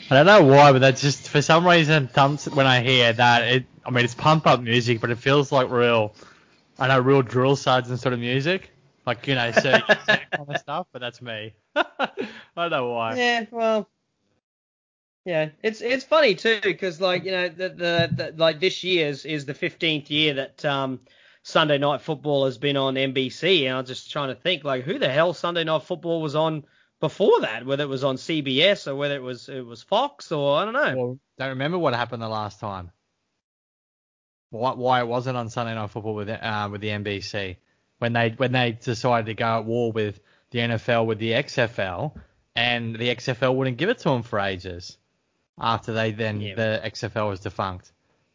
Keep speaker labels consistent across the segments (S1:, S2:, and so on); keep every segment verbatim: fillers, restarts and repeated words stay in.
S1: I don't know why, but that just for some reason thumps when I hear that. It, I mean, it's pump up music, but it feels like real. I know real drill sergeant sort of music, like you know, so kind of stuff. But that's me. I don't know why.
S2: Yeah, well, yeah, it's it's funny too because like you know the, the the like this year's is the fifteenth year that um Sunday Night Football has been on N B C, and I'm just trying to think like who the hell Sunday Night Football was on before that, whether it was on C B S or whether it was it was Fox or I don't know.
S1: Well, don't remember what happened the last time. Why, why it wasn't on Sunday Night Football with uh, with the N B C when they when they decided to go at war with the N F L with the X F L, and the X F L wouldn't give it to them for ages after they then
S2: Yeah.
S1: the X F L was defunct.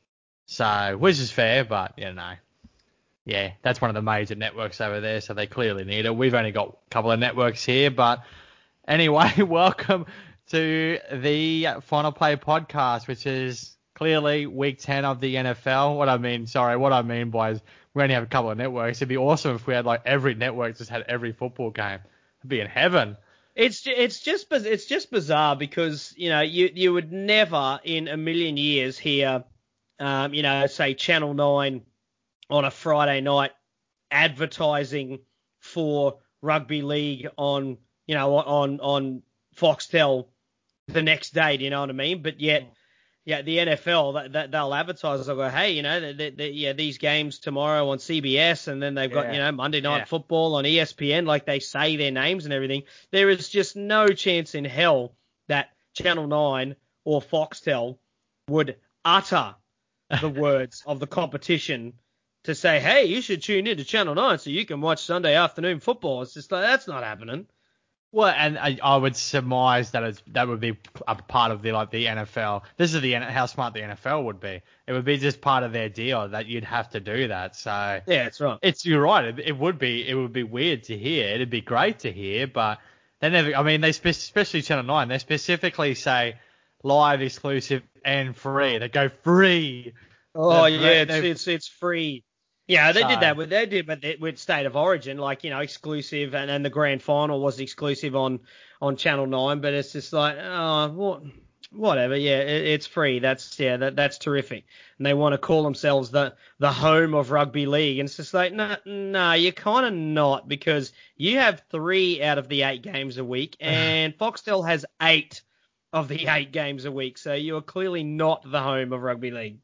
S1: So which is fair, but you know, yeah, that's one of the major networks over there, so they clearly need it. We've only got a couple of networks here, but anyway, welcome to the Final Play podcast, which is clearly week ten of the N F L. What I mean, sorry, what I mean by is we only have a couple of networks. It'd be awesome if we had like every network just had every football game. It'd be in heaven.
S2: It's it's just it's just bizarre because you know you you would never in a million years hear um, you know say Channel nine on a Friday night advertising for rugby league on you know on on Foxtel the next day. Do you know what I mean? But yet. Yeah, the N F L, that, that they'll advertise. They'll go, hey, you know, they, they, yeah, these games tomorrow on C B S, and then they've got,
S1: Yeah.
S2: you know, Monday Night
S1: Yeah.
S2: Football on E S P N. Like they say their names and everything. There is just no chance in hell that Channel nine or Foxtel would utter the words of the competition to say, hey, you should tune in to Channel nine so you can watch Sunday afternoon football. It's just like that's not happening.
S1: Well, and I, I would surmise that it's, that would be a part of the like the N F L. This is the how smart the N F L would be. It would be just part of their deal that you'd have to do that. So
S2: Yeah, that's right.
S1: It's you're right. It, it would be it would be weird to hear. It'd be great to hear, but they never. I mean, they spe- especially Channel nine. They specifically say live, exclusive, and free. They go free.
S2: Oh
S1: They're,
S2: yeah, it's,
S1: they're,
S2: it's it's free. Yeah, they
S1: so,
S2: did that with they did, but with State of Origin, like you know, exclusive, and then the grand final was exclusive on on Channel Nine. But it's just like, oh, what, whatever. Yeah, it, it's free. That's yeah, that that's terrific. And they want to call themselves the the home of rugby league, and it's just like, no, nah, no, nah, you're kind of not because you have three out of the eight games a week, and Foxtel has eight of the eight games a week. So you are clearly not the home of rugby league.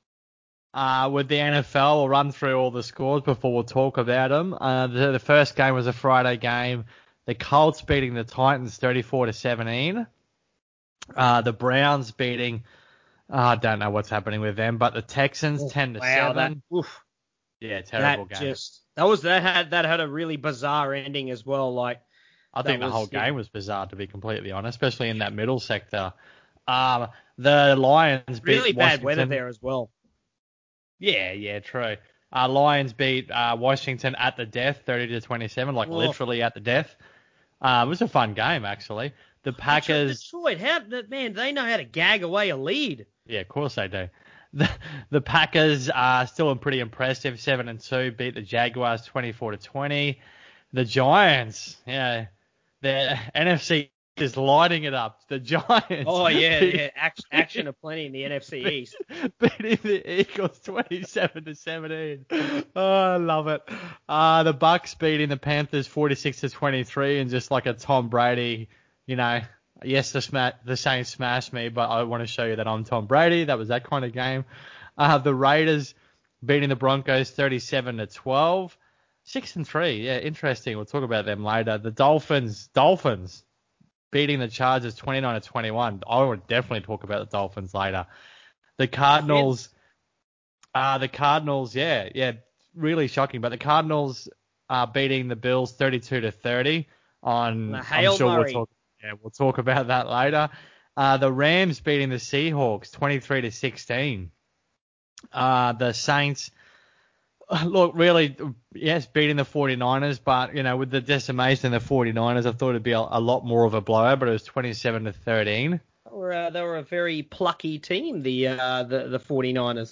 S1: Uh, with the N F L, we'll run through all the scores before we'll talk about them. Uh, the, the first game was a Friday game. The Colts beating the Titans thirty-four to seventeen. Uh, the Browns beating, uh, I don't know what's happening with them, but the Texans
S2: Oh,
S1: ten to
S2: wow,
S1: seven.
S2: that, oof,
S1: Yeah, terrible
S2: that
S1: game.
S2: just that was that had that had a really bizarre ending as well. Like
S1: I think the
S2: was,
S1: whole
S2: yeah.
S1: game was bizarre, to be completely honest, especially in that middle sector. Um, the Lions beat
S2: really bad
S1: Washington.
S2: weather there as well.
S1: Yeah, yeah, true. Uh, Lions beat uh, Washington at the death, thirty to twenty-seven, like
S2: Oh.
S1: literally at the death. Uh, it was a fun game, actually. The Packers.
S2: Detroit, how man, they know how to gag away a lead.
S1: Yeah, of course they do. The, the Packers are still pretty impressive, seven and two, beat the Jaguars twenty-four to twenty. The Giants, yeah, the N F C is lighting it up. The Giants.
S2: Oh yeah,
S1: beat,
S2: yeah, action, action aplenty in the N F C East.
S1: Beating the Eagles twenty-seven to seventeen. Oh, I love it. Uh, the Bucks beating the Panthers forty-six to twenty-three, and just like a Tom Brady, you know, yes, the sma- the Saints smashed me, but I want to show you that I'm Tom Brady. That was that kind of game. Uh, the Raiders beating the Broncos thirty-seven to twelve. Six and three. Yeah, interesting. We'll talk about them later. The Dolphins, Dolphins beating the Chargers twenty-nine to twenty-one. I would definitely talk about the Dolphins later. The Cardinals, uh, the Cardinals, yeah, yeah, really shocking. But the Cardinals are beating the Bills thirty-two to thirty. On,
S2: Hail
S1: I'm sure
S2: Murray.
S1: we'll talk. Yeah, we'll talk about that later. Uh, the Rams beating the Seahawks twenty-three to sixteen. Uh, the Saints, look, really, yes, beating the 49ers, but, you know, with the decimation of the 49ers, I thought it'd be a, a lot more of a blowout, but it was twenty-seven to thirteen.
S2: They were, uh, they were a very plucky team, the uh, the, the 49ers.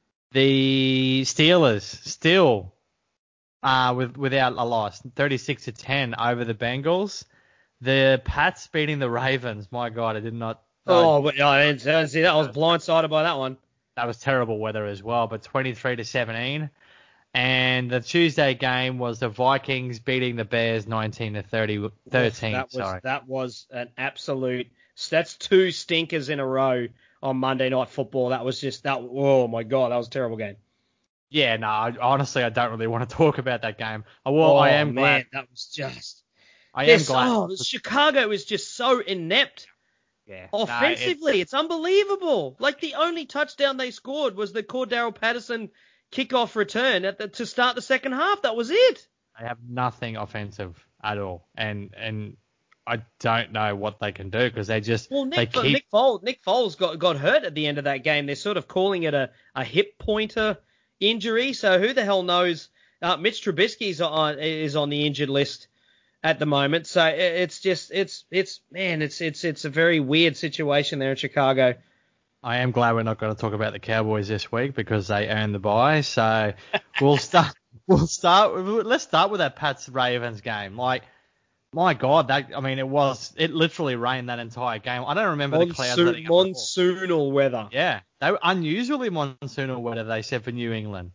S1: The Steelers still uh, with, without a loss, thirty-six to ten over the Bengals. The Pats beating the Ravens. My God, I did not
S2: Oh, but no, I didn't see that. I was blindsided by that one.
S1: That was terrible weather as well, but twenty-three to seventeen. And the Tuesday game was the Vikings beating the Bears nineteen to thirty, thirteen.
S2: That was
S1: sorry.
S2: that was an absolute. That's two stinkers in a row on Monday Night Football. That was just that. Oh my God, that was a terrible game.
S1: Yeah, no, I, honestly, I don't really want to talk about that game. Well,
S2: oh
S1: I am
S2: man,
S1: glad.
S2: that was just.
S1: I am glad.
S2: Oh, Chicago is just so inept.
S1: Yeah.
S2: Offensively,
S1: no,
S2: it's unbelievable. Like the only touchdown they scored was the Cordero Patterson kickoff return at the, to start the second half. That was it.
S1: They have nothing offensive at all, and and I don't know what they can do because they just
S2: well, Nick,
S1: they keep...
S2: Nick Foles Nick Foles got got hurt at the end of that game. They're sort of calling it a, a hip pointer injury. So who the hell knows? Uh, Mitch Trubisky is on is on the injured list at the moment. So it's just it's it's man, it's it's it's a very weird situation there in Chicago.
S1: I am glad we're not going to talk about the Cowboys this week because they earned the bye. So we'll start. We'll start. Let's start with that Pats Ravens game. Like, my God, that I mean, it was it literally rained that entire game. I don't remember
S2: Monsoon,
S1: the clouds letting up
S2: monsoonal weather.
S1: Yeah, they were unusually monsoonal weather. They said for New England.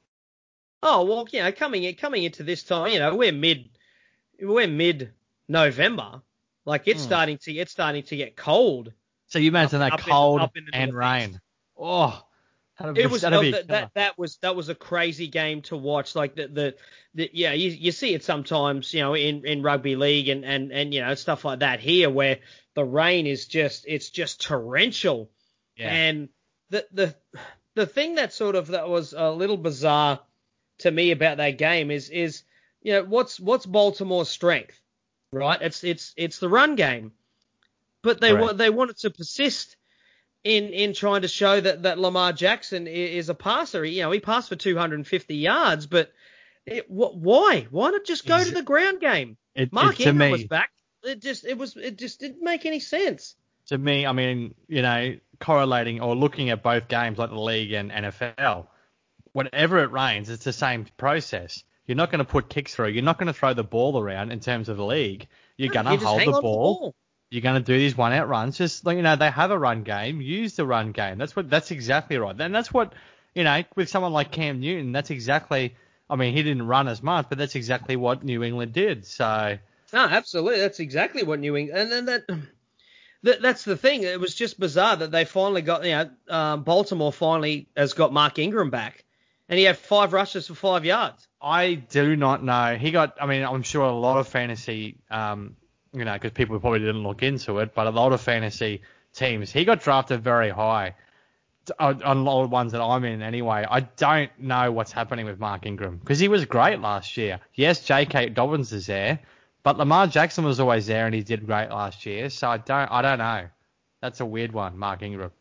S2: Oh well, you know, coming in, coming into this time, you know, we're mid, we're mid November. Like it's mm. starting to it's starting to get cold.
S1: So you imagine
S2: up,
S1: that
S2: up
S1: cold
S2: in, up in
S1: and rain. Oh,
S2: it was oh, that, that that was that was a crazy game to watch. Like the the, the yeah, you, you see it sometimes, you know, in, in rugby league and, and, and you know stuff like that here where the rain is just it's just torrential.
S1: Yeah.
S2: And the the the thing that sort of that was a little bizarre to me about that game is is you know what's what's Baltimore's strength, right? It's it's it's the run game. But they wa- they wanted to persist in, in trying to show that, that Lamar Jackson is a passer. You know, he passed for two hundred fifty yards, but it, wh- why? Why not just go
S1: is
S2: to the ground game?
S1: It,
S2: Mark
S1: it,
S2: Ingram
S1: me,
S2: was back. It just it was it just didn't make any sense.
S1: To me, I mean, you know, correlating or looking at both games like the league and N F L, whenever it rains, it's the same process. You're not going to put kicks through. You're not going to throw the ball around in terms of the league. You're
S2: No,
S1: going to hold the ball.
S2: the ball.
S1: You're going to do these one-out runs. Just like, you know, they have a run game. Use the run game. That's what. That's exactly right. And that's what, you know, with someone like Cam Newton, that's exactly. I mean, he didn't run as much, but that's exactly what New England did. So.
S2: No, absolutely. That's exactly what New England. And then that, that that's the thing. It was just bizarre that they finally got. You know, um, Baltimore finally has got Mark Ingram back, and he had five rushes for five yards.
S1: I do not know. He got. I mean, I'm sure a lot of fantasy. Um, You know, because people probably didn't look into it, but a lot of fantasy teams, he got drafted very high on, on a lot of ones that I'm in anyway. I don't know what's happening with Mark Ingram because he was great last year. Yes, J K. Dobbins is there, but Lamar Jackson was always there and he did great last year. So I don't, I don't know. That's a weird one, Mark Ingram.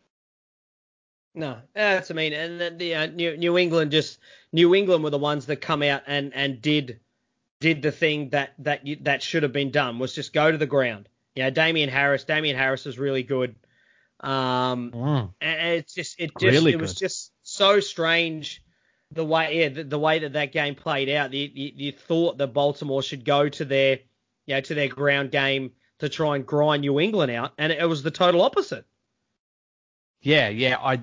S2: No, that's I mean, and then the uh, New New England just New England were the ones that come out and, and did. did the thing that that you, that should have been done was just go to the ground. You know, Damian Harris, Damian Harris is really good. Um,
S1: mm.
S2: and it's just it just
S1: really
S2: it was just so strange the way yeah, the, the way that that game played out. You, you, you thought that Baltimore should go to their you know to their ground game to try and grind New England out, and it, it was the total opposite.
S1: Yeah, yeah, I.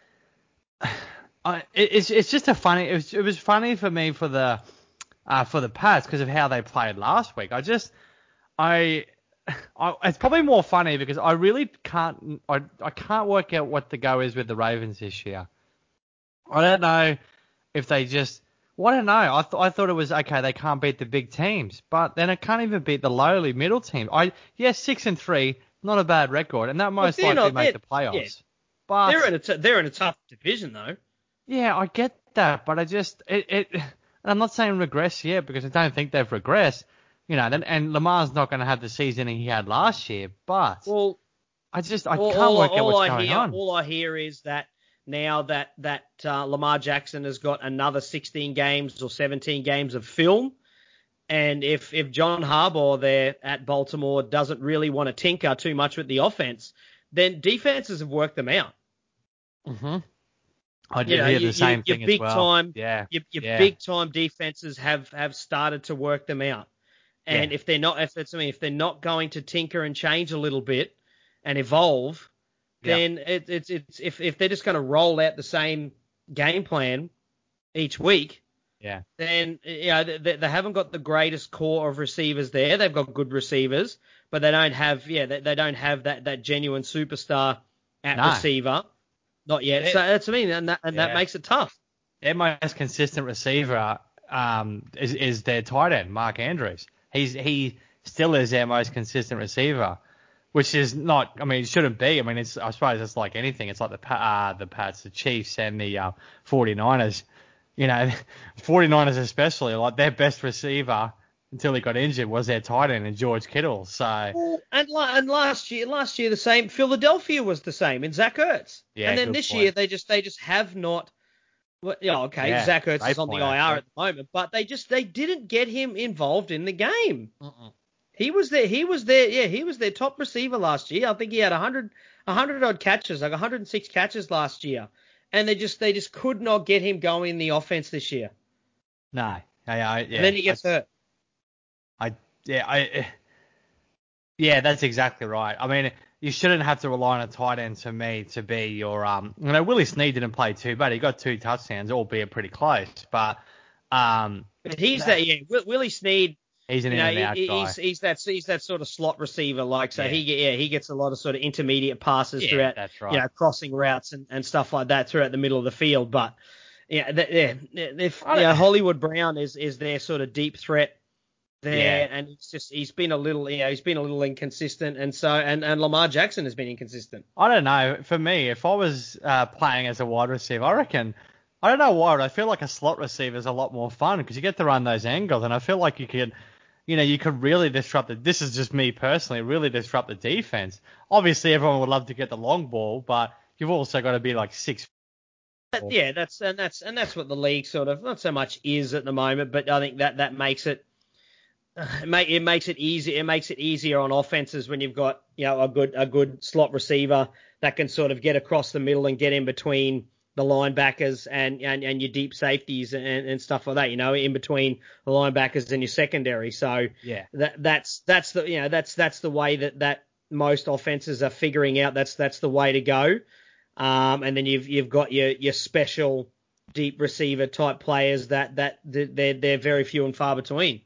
S1: I it, it's it's just a funny. It was it was funny for me for the. Uh, for the Pats because of how they played last week. I just, I, I, it's probably more funny because I really can't, I, I can't work out what the go is with the Ravens this year. I don't know if they just, well, I don't know. I, th- I thought it was, okay, they can't beat the big teams, but then it can't even beat the lowly middle team. I, yes, six and three, not a bad record, and that most likely
S2: not,
S1: make the playoffs. Yeah.
S2: But they're in a, t- they're in a tough division though.
S1: Yeah, I get that, but I just, it, it and I'm not saying regress yet because I don't think they've regressed, you know. And, and Lamar's not going to have the season he had last year, but
S2: well,
S1: I just I
S2: all,
S1: can't
S2: all,
S1: work out
S2: all
S1: what's
S2: I
S1: going
S2: hear,
S1: on.
S2: All I hear is that now that that uh, Lamar Jackson has got another sixteen games or seventeen games of film, and if if John Harbaugh there at Baltimore doesn't really want to tinker too much with the offense, then defenses have worked them out.
S1: Mm-hmm. I did
S2: you know,
S1: hear the
S2: you,
S1: same
S2: your
S1: thing
S2: big
S1: as well.
S2: Time,
S1: yeah,
S2: your, your
S1: yeah.
S2: big time defenses have, have started to work them out. And
S1: yeah.
S2: if they're not, if it's I mean, if they're not going to tinker and change a little bit, and evolve,
S1: Yeah.
S2: then it, it's it's if if they're just going to roll out the same game plan each week,
S1: Yeah.
S2: then you know they, they haven't got the greatest core of receivers there. They've got good receivers, but they don't have yeah they, they don't have that that genuine superstar at
S1: No.
S2: receiver, not yet.
S1: It-
S2: so that's what I mean, and that and
S1: Yeah.
S2: that makes it tough.
S1: Their most consistent receiver um, is, is their tight end, Mark Andrews. He's he still is their most consistent receiver, which is not. I mean, it shouldn't be. I mean, it's I suppose it's like anything. It's like the Pa- uh, the Pats, the Chiefs, and the uh, 49ers. You know, 49ers especially, like their best receiver until he got injured was their tight end, and George Kittle. So
S2: Well, and, la- and last year, last year the same. Philadelphia was the same in Zach Ertz.
S1: Yeah,
S2: and then
S1: good
S2: this
S1: point.
S2: year they just they just have not. Well, yeah, okay,
S1: Yeah,
S2: Zach Ertz
S1: great
S2: is on the
S1: point,
S2: I R
S1: actually.
S2: at the moment, but they just they didn't get him involved in the game.
S1: Mm-mm.
S2: He was there. He was there. Yeah, he was their top receiver last year. I think he had one hundred, one hundred odd catches, like one hundred six catches last year, and they just they just could not get him going in the offense this year.
S1: No, I, I, yeah,
S2: And then he gets
S1: I,
S2: hurt.
S1: I, yeah, I, yeah, that's exactly right. I mean, you shouldn't have to rely on a tight end to me to be your um. You know, Willie Snead didn't play too bad. He got two touchdowns, albeit pretty close, but um,
S2: But he's that. Yeah, Will- Willie Snead.
S1: he's an
S2: You
S1: in
S2: know,
S1: and out
S2: he,
S1: guy.
S2: he's he's that he's that sort of slot receiver, like so
S1: Yeah.
S2: he get- yeah he gets a lot of sort of intermediate passes
S1: Yeah,
S2: throughout,
S1: that's right.
S2: you know, crossing routes and, and stuff like that throughout the middle of the field. But yeah, that, yeah, if
S1: I
S2: you
S1: don't-
S2: know, Hollywood Brown is is their sort of deep threat there,
S1: Yeah.
S2: and he's just he's been a little you know he's been a little inconsistent, and so and, and Lamar Jackson has been inconsistent.
S1: I don't know. For me, if I was uh, playing as a wide receiver, I reckon. I don't know why, but I feel like a slot receiver is a lot more fun because you get to run those angles, and I feel like you could, you know, you could really disrupt the. This is just me personally, really disrupt the defense. Obviously, everyone would love to get the long ball, but you've also got to be like six.
S2: But yeah, that's and that's and that's what the league sort of not so much is at the moment, but I think that that makes it. It, make, it makes it easy. It makes it easier on offenses when you've got you know a good a good slot receiver that can sort of get across the middle and get in between the linebackers and, and, and your deep safeties and, and stuff like that. You know, in between the linebackers and your secondary. So
S1: Yeah.
S2: that that's that's the you know that's that's the way that, that most offenses are figuring out. That's that's the way to go. Um, and then you've you've got your your special deep receiver type players that that they're they're very few and far between.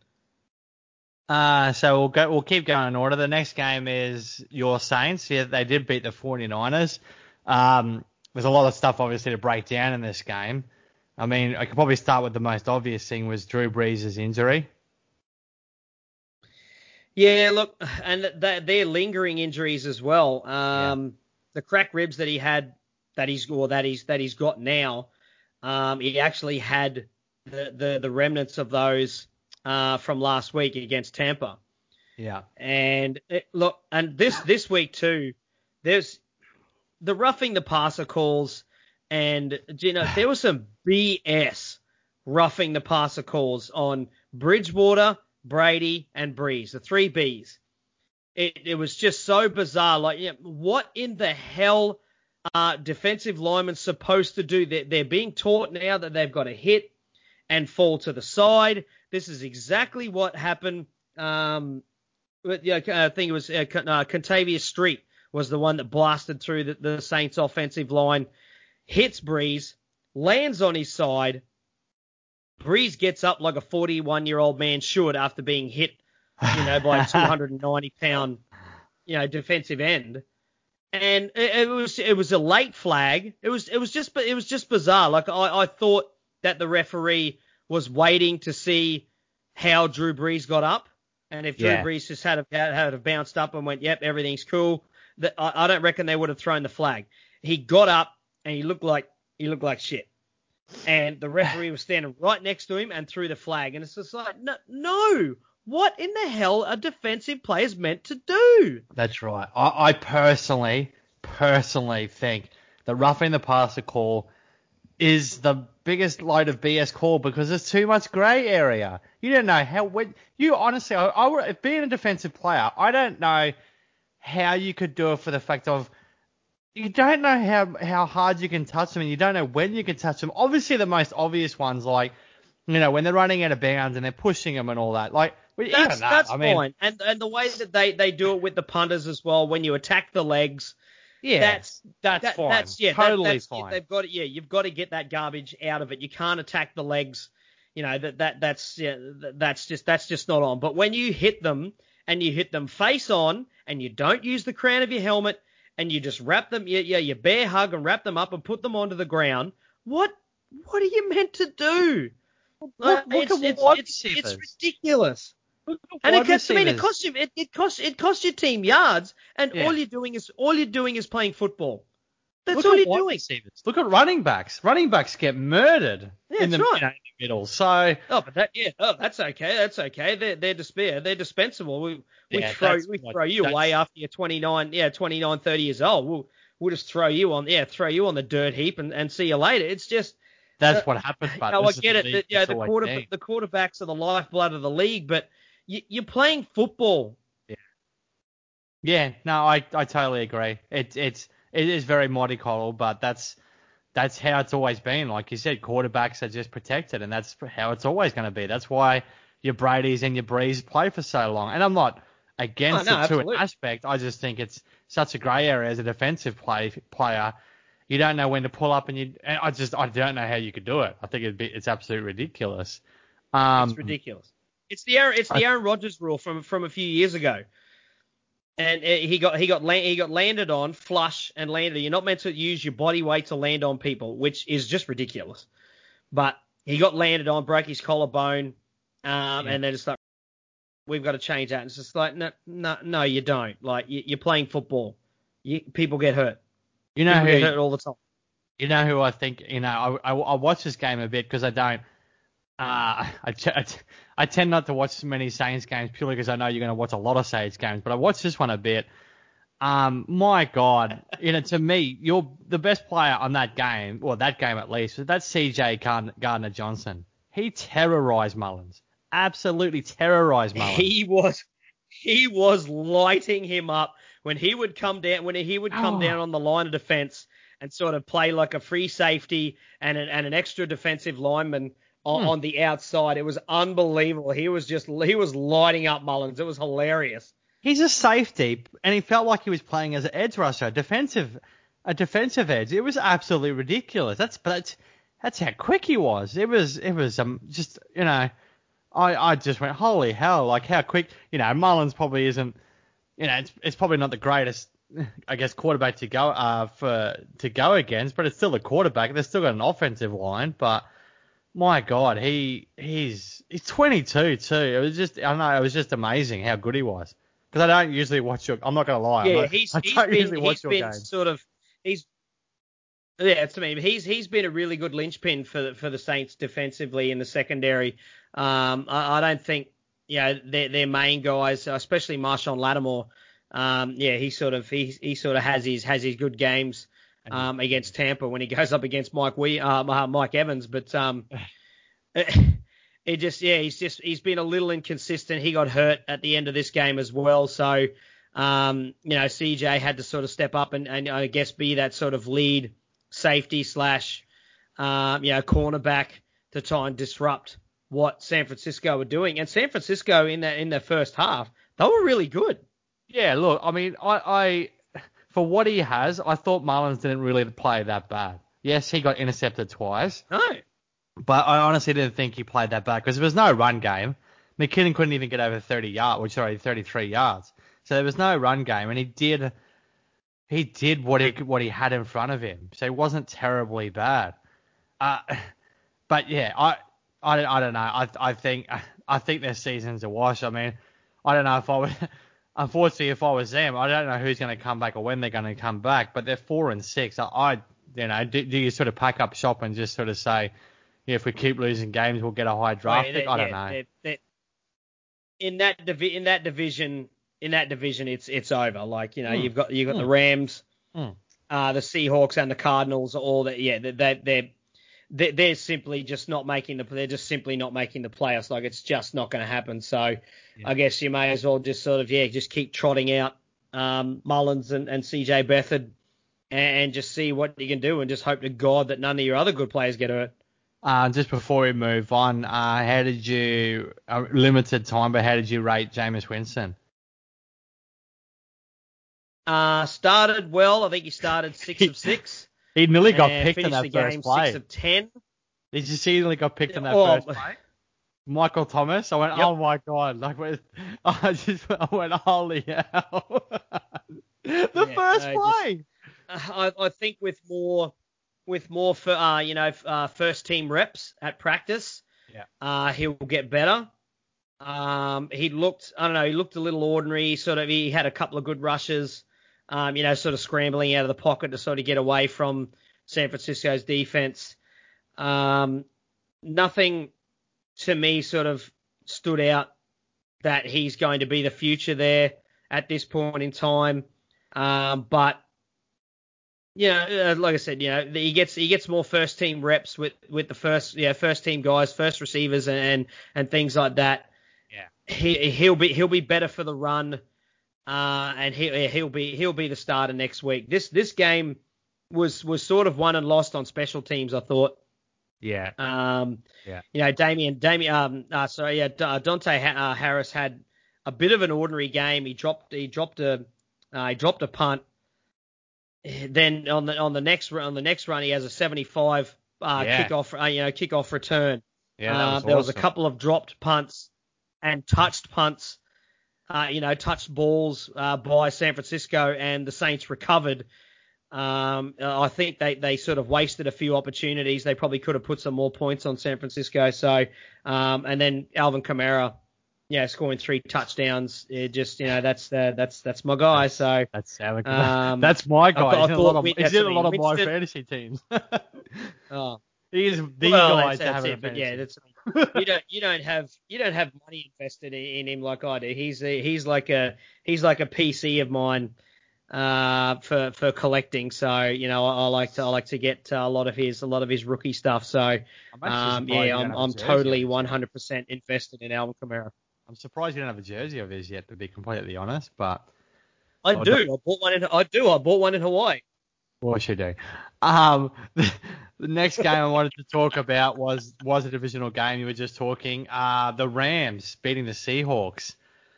S1: Uh, so we'll go. We'll keep going in order. The next game is your Saints. Yeah, they did beat the 49ers. Um, there's a lot of stuff obviously to break down in this game. I mean, I could probably start with the most obvious thing was Drew Brees' injury.
S2: Yeah, look, and th- they're lingering injuries as well. Um, the cracked ribs that he had, that he's or that he's that he's got now, um, he actually had the, the the remnants of those uh, from last week against Tampa.
S1: Yeah.
S2: And it, look, and this this week too, there's the roughing the passer calls, and you know there was some B S roughing the passer calls on Bridgewater, Brady, and Breeze, the three Bs. It it was just so bizarre. Like, you know, what in the hell are defensive linemen supposed to do? They're, they're being taught now that they've got to hit and fall to the side. This is exactly what happened. Um, with, you know, I think it was uh, uh, Contavious Street was the one that blasted through the, the Saints offensive line, hits Breeze, lands on his side. Breeze gets up like a forty-one-year-old man should after being hit, you know, by a two hundred ninety pound, you know, defensive end. And it, it was it was a late flag. It was it was just it was just bizarre. Like I, I thought that the referee was waiting to see how Drew Brees got up, and if Drew
S1: Yeah.
S2: Brees just had a, had, had a bounced up and went, yep, everything's cool, that I, I don't reckon they would have thrown the flag. He got up and he looked like he looked like shit. And the referee was standing right next to him and threw the flag. And it's just like, no, no. What in the hell are defensive players meant to do?
S1: That's right. I, I personally, personally think the roughing the passer call is the biggest load of B S call because there's too much grey area. You don't know how when you honestly, I, I would- if being a defensive player, I don't know how you could do it for the fact of you don't know how how hard you can touch them and you don't know when you can touch them. Obviously, the most obvious ones like you know when they're running out of bounds and they're pushing them and all that. Like Well,
S2: That's
S1: even that,
S2: that's
S1: I mean,
S2: fine. And and the way that they, they do it with the punters as well, when you attack the legs,
S1: yeah,
S2: that's
S1: that's
S2: that,
S1: fine.
S2: that's yeah,
S1: Totally
S2: that, that's,
S1: fine.
S2: They've got it. Yeah, you've got to get that garbage out of it. You can't attack the legs. You know that that that's yeah, that's just that's just not on. But when you hit them and you hit them face on and you don't use the crown of your helmet and you just wrap them, yeah, yeah, you bear hug and wrap them up and put them onto the ground. What what are you meant to do?
S1: Look,
S2: Like,
S1: look
S2: it's,
S1: at
S2: it's,
S1: wide
S2: it's, it's
S1: receivers.
S2: ridiculous.
S1: Look at
S2: And it
S1: wide
S2: costs, I mean, it
S1: receivers.
S2: costs you, it, it costs, it costs your team yards, and
S1: Yeah.
S2: all you're doing is, all you're doing is playing football. That's
S1: Look
S2: all
S1: at
S2: you're
S1: wide
S2: doing.
S1: receivers. Look at running backs. Running backs get murdered
S2: Yeah,
S1: in the,
S2: that's right.
S1: you know, in the middle. So
S2: Oh, but that, yeah, oh, that's okay, that's okay. They're, they're despair, they're dispensable. We, we
S1: Yeah,
S2: throw,
S1: that's
S2: we
S1: what-
S2: throw you
S1: that's-
S2: away after you're twenty-nine, yeah, twenty-nine, thirty years old. We'll, we'll just throw you on, yeah, throw you on the dirt heap and, and see you later. It's just,
S1: that's
S2: uh,
S1: what happens. But
S2: no, I
S1: this is
S2: get
S1: the
S2: it.
S1: league
S2: That, yeah,
S1: that's
S2: the
S1: always
S2: quarter,
S1: been.
S2: the quarterbacks are the lifeblood of the league, but you, you're playing football.
S1: Yeah, no, I, I totally agree. It's it's it is very mollycoddle, but that's that's how it's always been. Like you said, quarterbacks are just protected, and that's how it's always going to be. That's why your Brady's and your Brees play for so long. And I'm not against
S2: Oh, no,
S1: it to
S2: absolutely.
S1: an aspect. I just think it's such a grey area as a defensive play player. You don't know when to pull up, and you. And I just I don't know how you could do it. I think it'd be it's absolutely ridiculous. Um,
S2: It's ridiculous. It's the Aaron, it's the
S1: I-
S2: Aaron Rodgers rule from from a few years ago, and uh, he got he got la- he got landed on flush and landed. You're not meant to use your body weight to land on people, which is just ridiculous. But he got landed on, broke his collarbone, um,
S1: Yeah.
S2: and then it's like, we've got to change that. And it's just like, no, no, no, you don't. Like you, you're playing football. You, people get hurt.
S1: You know
S2: People
S1: who
S2: get hurt all the time.
S1: You know who I think, you know, I, I, I watch this game a bit because I don't, uh, I, t- I, t- I tend not to watch many Saints games purely because I know you're going to watch a lot of Saints games, but I watched this one a bit. Um, my God, you know, to me, you're the best player on that game, or that game at least, that's C J Gardner Johnson. He terrorized Mullins. Absolutely terrorized Mullins.
S2: He was he was lighting him up when he would come down when he would come
S1: Oh.
S2: down on the line of defense and sort of play like a free safety and an, and an extra defensive lineman on,
S1: Hmm.
S2: on the outside. It was unbelievable. He was just he was lighting up Mullins. It was hilarious.
S1: He's a safety, and he felt like he was playing as an edge rusher, defensive, a defensive edge. It was absolutely ridiculous. That's but that's, that's how quick he was. It was it was um just you know, I I just went holy hell, like how quick. You know, Mullins probably isn't. You know, it's it's probably not the greatest, I guess, quarterback to go uh for to go against, but it's still a quarterback. They've still got an offensive line, but my God, he he's he's twenty-two too. It was just I don't know, it was just amazing how good he was. Because I don't usually watch your. I'm not gonna lie. I'm
S2: Yeah,
S1: not,
S2: he's
S1: I
S2: he's
S1: don't
S2: been
S1: usually watch
S2: he's
S1: your
S2: been
S1: games.
S2: sort of he's yeah, it's to me. He's he's been a really good linchpin for the, for the Saints defensively in the secondary. Um, I, I don't think you know their their main guys, especially Marshawn Lattimore. Um, yeah, he sort of he he sort of has his has his good games um, against Tampa when he goes up against Mike we uh, Mike Evans, but um, it, it just yeah he's just he's been a little inconsistent. He got hurt at the end of this game as well, so um, you know C J had to sort of step up and, and I guess be that sort of lead safety slash um, you know cornerback to try and disrupt what San Francisco were doing. And San Francisco in the in the first half, they were really good.
S1: Yeah, look, I mean, I, I for what he has, I thought Mullins didn't really play that bad. Yes, he got intercepted twice,
S2: No.
S1: but I honestly didn't think he played that bad because there was no run game. McKinnon couldn't even get over thirty yards, or sorry, thirty-three yards. So there was no run game, and he did he did what he what he had in front of him. So he wasn't terribly bad. Uh, but yeah, I, I, I don't know. I I think I think their season's a wash. I mean, I don't know if I would. Unfortunately, if I was them, I don't know who's going to come back or when they're going to come back. But they're four and six. I, I you know, do, do you sort of pack up shop and just sort of say, yeah, if we keep losing games, we'll get a high draft
S2: Oh, yeah,
S1: pick? I don't
S2: yeah,
S1: know.
S2: they're- they're- in that divi- in that division, in that division, it's it's over. Like you know,
S1: Hmm.
S2: you've got you've got
S1: Hmm.
S2: the Rams,
S1: Hmm.
S2: uh, the Seahawks, and the Cardinals. All that, yeah, they they they're, they're they're simply just not making the they're just simply not making the playoffs. Like it's just not going to happen. So
S1: Yeah.
S2: I guess you may as well just sort of yeah, just keep trotting out um, Mullins and, and C J Beathard and, and just see what you can do, and just hope to God that none of your other good players get hurt.
S1: Uh, just before we move on, uh, how did you, uh, limited time, but how did you rate Jameis Winston?
S2: Uh, started well. I think he started six of six.
S1: He nearly got
S2: and
S1: picked in
S2: finished
S1: that
S2: the
S1: first
S2: game
S1: play.
S2: six of ten.
S1: Did you see he nearly got picked in that
S2: Oh,
S1: first play? Michael Thomas. I went,
S2: Yep.
S1: oh my god! Like, I just, I went, holy hell! the
S2: Yeah,
S1: first
S2: no,
S1: play.
S2: Just, I, I think with more, with more for uh, you know, uh, first team reps at practice,
S1: yeah,
S2: uh, he'll get better. Um, he looked, I don't know, he looked a little ordinary. Sort of, he had a couple of good rushes. Um, you know, sort of scrambling out of the pocket to sort of get away from San Francisco's defense. Um, nothing to me sort of stood out that he's going to be the future there at this point in time. Um, but yeah, uh, like I said, you know, he gets he gets more first team reps with, with the first yeah first team guys, first receivers, and and, and things like that.
S1: Yeah,
S2: he he'll be he'll be better for the run. Uh, and he he'll be he'll be the starter next week. This this game was was sort of won and lost on special teams, I thought.
S1: yeah,
S2: Um,
S1: yeah.
S2: You know, Damien Damien um uh, sorry yeah Dante ha- uh, Harris had a bit of an ordinary game. He dropped he dropped a uh, he dropped a punt. Then on the on the next on the next run he has a seventy-five uh,
S1: Yeah.
S2: kickoff uh, you know kickoff return.
S1: Yeah, that was
S2: uh,
S1: awesome.
S2: There was a couple of dropped punts and touched punts. Uh, you know, touched balls uh, by San Francisco, and the Saints recovered. Um, I think they, they sort of wasted a few opportunities. They probably could have put some more points on San Francisco. So, um, and then Alvin Kamara, yeah, scoring three touchdowns. It just, you know, that's the, that's that's my guy.
S1: That's,
S2: so
S1: that's Alvin Kamara.
S2: um,
S1: That's my guy.
S2: I, I
S1: He's in a lot of,
S2: we,
S1: he's in a lot of my
S2: Winston,
S1: fantasy teams.
S2: oh,
S1: He is the
S2: well,
S1: guy
S2: that's,
S1: to
S2: that's
S1: have in a
S2: it. But
S1: fantasy.
S2: yeah, that's you don't you don't have you don't have money invested in, in him like I do. He's a, he's like a he's like a P C of mine uh, for for collecting. So you know, I, I like to I like to get uh, a lot of his a lot of his rookie stuff. So
S1: I'm actually
S2: um,
S1: surprised
S2: yeah,
S1: you don't
S2: I'm
S1: have a
S2: I'm
S1: jersey
S2: totally
S1: of his yet.
S2: one hundred percent invested in Alvin Kamara.
S1: I'm surprised you don't have a jersey of his yet, to be completely honest. But
S2: I
S1: oh,
S2: do. I bought one in. I do. I bought one in Hawaii.
S1: what should do? Um, the, the next game I wanted to talk about was was a divisional game. You were just talking. Uh, the Rams beating the Seahawks.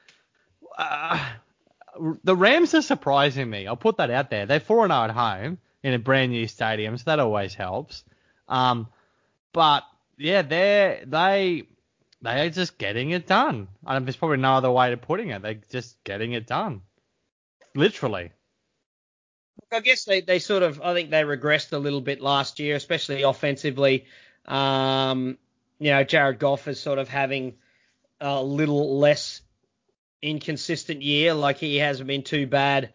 S1: Uh, the Rams are surprising me. I'll put that out there. They're four and oh at home in a brand new stadium, so that always helps. Um, but yeah, they they they are just getting it done. And there's probably no other way to putting it. They're just getting it done, literally.
S2: I guess they, they sort of, I think they regressed a little bit last year, especially offensively. Um, you know, Jared Goff is sort of having a little less inconsistent year. Like he hasn't been too bad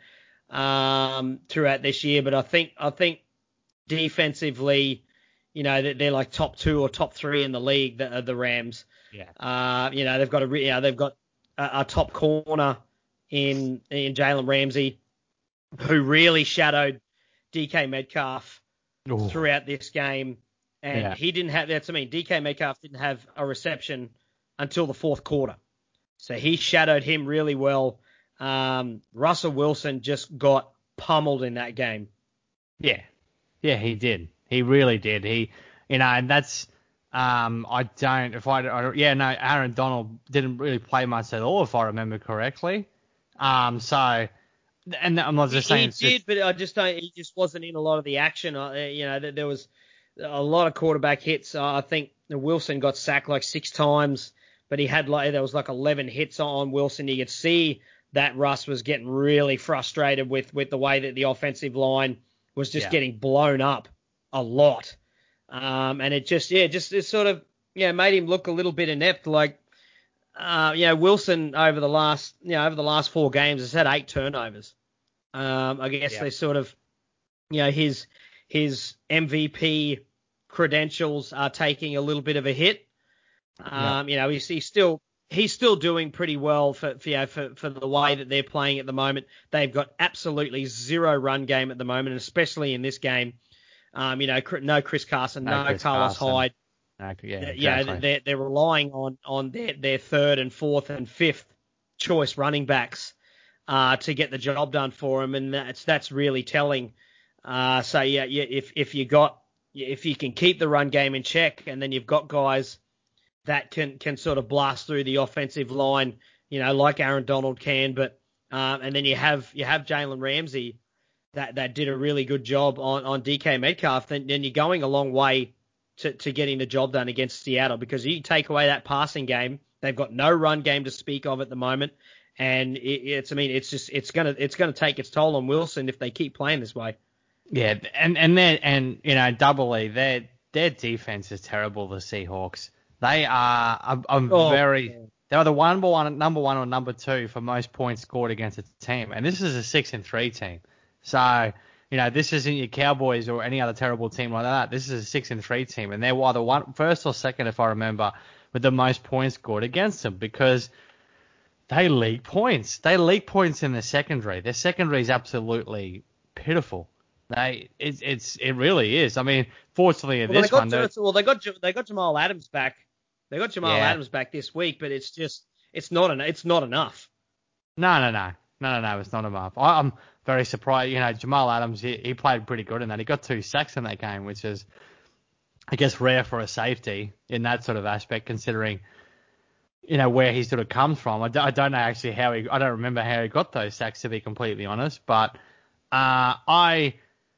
S2: um, throughout this year, but I think I think defensively, you know, they're, they're like top two or top three in the league. The, the Rams.
S1: Yeah.
S2: Uh, you know, they've got a you know, they've got a, a top corner in in Jalen Ramsey, who really shadowed D K Metcalf
S1: Ooh.
S2: throughout this game. And
S1: Yeah.
S2: he didn't have, that's, I mean, D K Metcalf didn't have a reception until the fourth quarter. So he shadowed him really well. Um, Russell Wilson just got pummeled in that game.
S1: Yeah. Yeah, he did. He really did. He, you know, and that's, um, I don't, if I, I yeah, no, Aaron Donald didn't really play much at all, if I remember correctly. Um, so, and I'm not just
S2: he,
S1: saying.
S2: He
S1: it's
S2: did,
S1: just,
S2: but I just don't, he just wasn't in a lot of the action. Uh, you know, there was a lot of quarterback hits. Uh, I think Wilson got sacked like six times, but he had like, there was like eleven hits on Wilson. You could see that Russ was getting really frustrated with, with the way that the offensive line was just
S1: Yeah.
S2: getting blown up a lot. Um, and it just, yeah, just, it sort of, yeah, made him look a little bit inept. Like, uh, you know, Wilson over the last, you know, over the last four games has had eight turnovers. Um, I guess
S1: Yeah.
S2: they sort of, you know, his, his M V P credentials are taking a little bit of a hit. Um, you know, he's, he's still, he's still doing pretty well for, for, you know, for, for the way that they're playing at the moment. They've got absolutely zero run game at the moment, especially in this game. Um, you know, no Chris Carson, no,
S1: No Chris
S2: Carlos
S1: Carson.
S2: Hyde.
S1: no, yeah,
S2: Yeah,
S1: exactly.
S2: they're, they're relying on, on their, their third and fourth and fifth choice running backs uh, to get the job done for them, and that's that's really telling. Uh, so yeah, yeah, if if you got if you can keep the run game in check, and then you've got guys that can can sort of blast through the offensive line, you know, like Aaron Donald can, but um, and then you have you have Jalen Ramsey that, that did a really good job on, on D K Metcalf, then, then you're going a long way to, to getting the job done against Seattle, because you take away that passing game, they've got no run game to speak of at the moment, and it, it's I mean it's just it's gonna it's gonna take its toll on Wilson if they keep playing this way.
S1: Yeah, and and then and you know, doubly their their defense is terrible. The Seahawks, they are. I'm, I'm
S2: Oh,
S1: very.
S2: man.
S1: They're the one, number one, number one or number two for most points scored against a team, and this is a six and three team. So you know, this isn't your Cowboys or any other terrible team like that. This is a six and three team, and they're either one first or second, if I remember, with the most points scored against them, because they leak points. They leak points in the secondary. Their secondary is absolutely pitiful. They, it's, it's, it really is. I mean, fortunately, in
S2: Well,
S1: this
S2: they
S1: one,
S2: got well, they got they got Jamal Adams back. They got Jamal
S1: Yeah.
S2: Adams back this week, but it's just it's not en- it's not enough.
S1: no, no, no, no, no, no, it's not enough. I, I'm very surprised. You know, Jamal Adams, he, he played pretty good in that. He got two sacks in that game, which is, I guess, rare for a safety in that sort of aspect, considering, you know, where he sort of comes from. I, d- I don't know actually how he, I don't remember how he got those sacks, to be completely honest, but uh, I.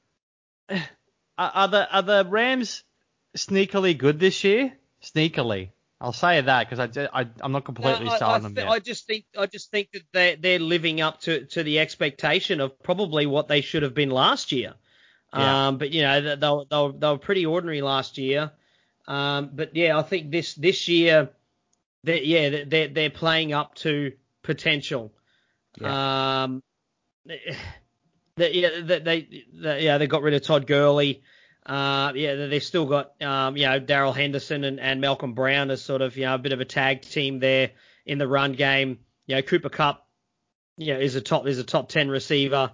S1: Are the are the Rams sneakily good this year? Sneakily, I'll say that because I, I I'm not completely
S2: No, I,
S1: sold
S2: I,
S1: on them
S2: th-
S1: yet.
S2: I just think I just think that they they're living up to, to the expectation of probably what they should have been last year.
S1: Yeah.
S2: Um, but you know they they were, they were, they were pretty ordinary last year. Um, but yeah, I think this this year, they yeah they're they're playing up to potential.
S1: Yeah.
S2: Um, they, yeah they, they, they yeah they got rid of Todd Gurley. Uh, yeah, they've still got, um, you know, Darrell Henderson and, and Malcolm Brown as sort of, you know, a bit of a tag team there in the run game. You know, Cooper Kupp, you know, is a top is a top ten receiver.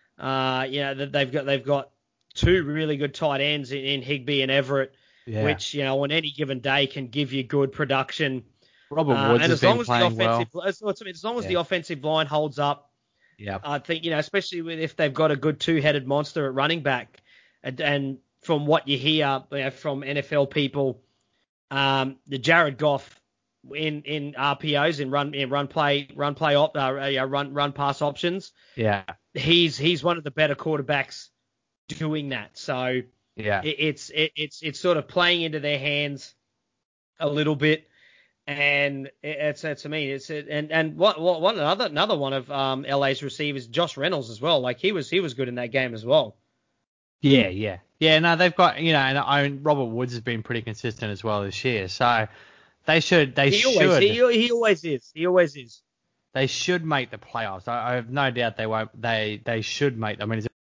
S2: Uh, you know, they've got they've got two really good tight ends in, in Higbee and Everett,
S1: Yeah.
S2: which, you know, on any given day can give you good production.
S1: Robert
S2: Uh,
S1: Woods
S2: and
S1: has
S2: as long
S1: been
S2: as the
S1: playing
S2: offensive
S1: well.
S2: as, as long as the
S1: Yeah.
S2: offensive line holds up,
S1: Yeah.
S2: I think, you know, especially with, if they've got a good two-headed monster at running back, and, and from what you hear, you know, from N F L people, um, the Jared Goff in in R P Os in run in run play run play op uh, uh, run run pass options,
S1: Yeah.
S2: he's he's one of the better quarterbacks doing that. So it,
S1: Yeah.
S2: it's it, it's it's sort of playing into their hands a little bit. And it's it's I mean it's and and what what one another another one of um L A's receivers, Josh Reynolds as well. Like he was he was good in that game as well.
S1: Yeah. Yeah. Yeah. No, they've got, you know, and I mean, Robert Woods has been pretty consistent as well this year. So they should they
S2: He always he,
S1: should
S2: he always is. He always is.
S1: they should make the playoffs. I, I have no doubt they won't. They they should make. I mean, it's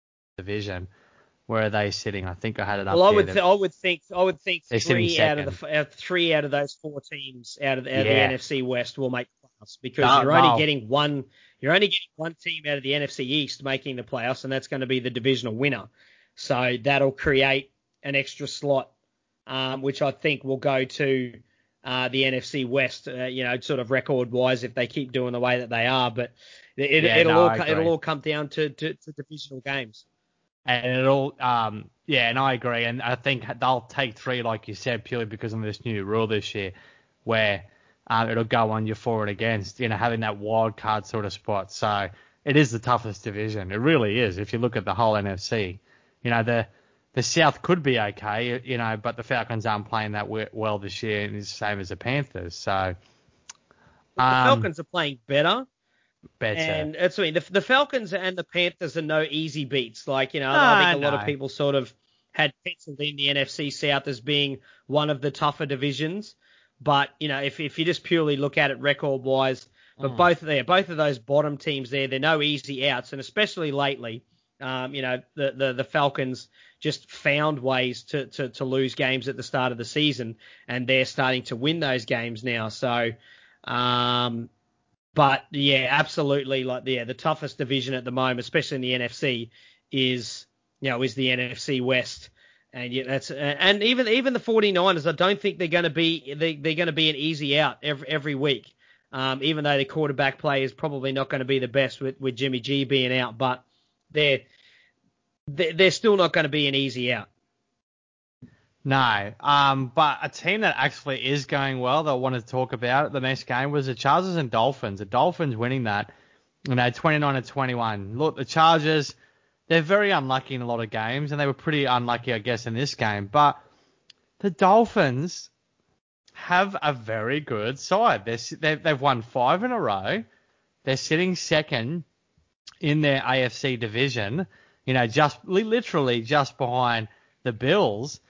S1: a division. Where are they sitting? I think I had it up
S2: Well, I
S1: here.
S2: would th- I would think I would think
S1: They're sitting
S2: three out of the
S1: second.
S2: f- uh, three out of those four teams out of the, out of the
S1: Yeah.
S2: N F C West will make the playoffs, because
S1: No,
S2: you're only
S1: no.
S2: getting one you're only getting one team out of the N F C East making the playoffs, and that's going to be the divisional winner. So that'll create an extra slot, um, which I think will go to uh, the N F C West. Uh, you know, sort of record wise, if they keep doing the way that they are, but it,
S1: Yeah,
S2: it'll
S1: no,
S2: all
S1: I
S2: co- it'll
S1: agree.
S2: all come down to, to, to divisional games.
S1: And it'll, um, yeah, and I agree. And I think they'll take three, like you said, purely because of this new rule this year, where um, it'll go on your for and against, you know, having that wild card sort of spot. So it is the toughest division. It really is. If you look at the whole N F C, you know, the the South could be okay, you know, but the Falcons aren't playing that we- well this year, and it's the same as the Panthers. So,
S2: Look, the
S1: um,
S2: Falcons are playing better.
S1: better.
S2: And it's I mean the, the Falcons and the Panthers are no easy beats. Like, you know, I think
S1: No,
S2: a lot of
S1: no.
S2: people sort of had penciled in the N F C South as being one of the tougher divisions. But, you know, if if you just purely look at it record wise, but
S1: Mm.
S2: both there, both of those bottom teams there, they're no easy outs, and especially lately, um, you know, the, the the Falcons just found ways to, to to lose games at the start of the season, and they're starting to win those games now. So, um, but yeah, absolutely. Like, yeah, the toughest division at the moment, especially in the N F C, is, you know, is the N F C West. And yeah, that's and even even the 49ers, I don't think they're going to be they, they're going to be an easy out every every week. Um, even though the quarterback play is probably not going to be the best with, with Jimmy G being out, but they're they're they're still not going to be an easy out.
S1: No, um, but a team that actually is going well that I wanted to talk about the next game was the Chargers and Dolphins. The Dolphins winning that, you know, twenty-nine to twenty-one. Look, the Chargers, they're very unlucky in a lot of games, and they were pretty unlucky, I guess, in this game. But the Dolphins have a very good side. They're, they've, they've won five in a row. They're sitting second in their A F C division, you know, just literally just behind the Bills.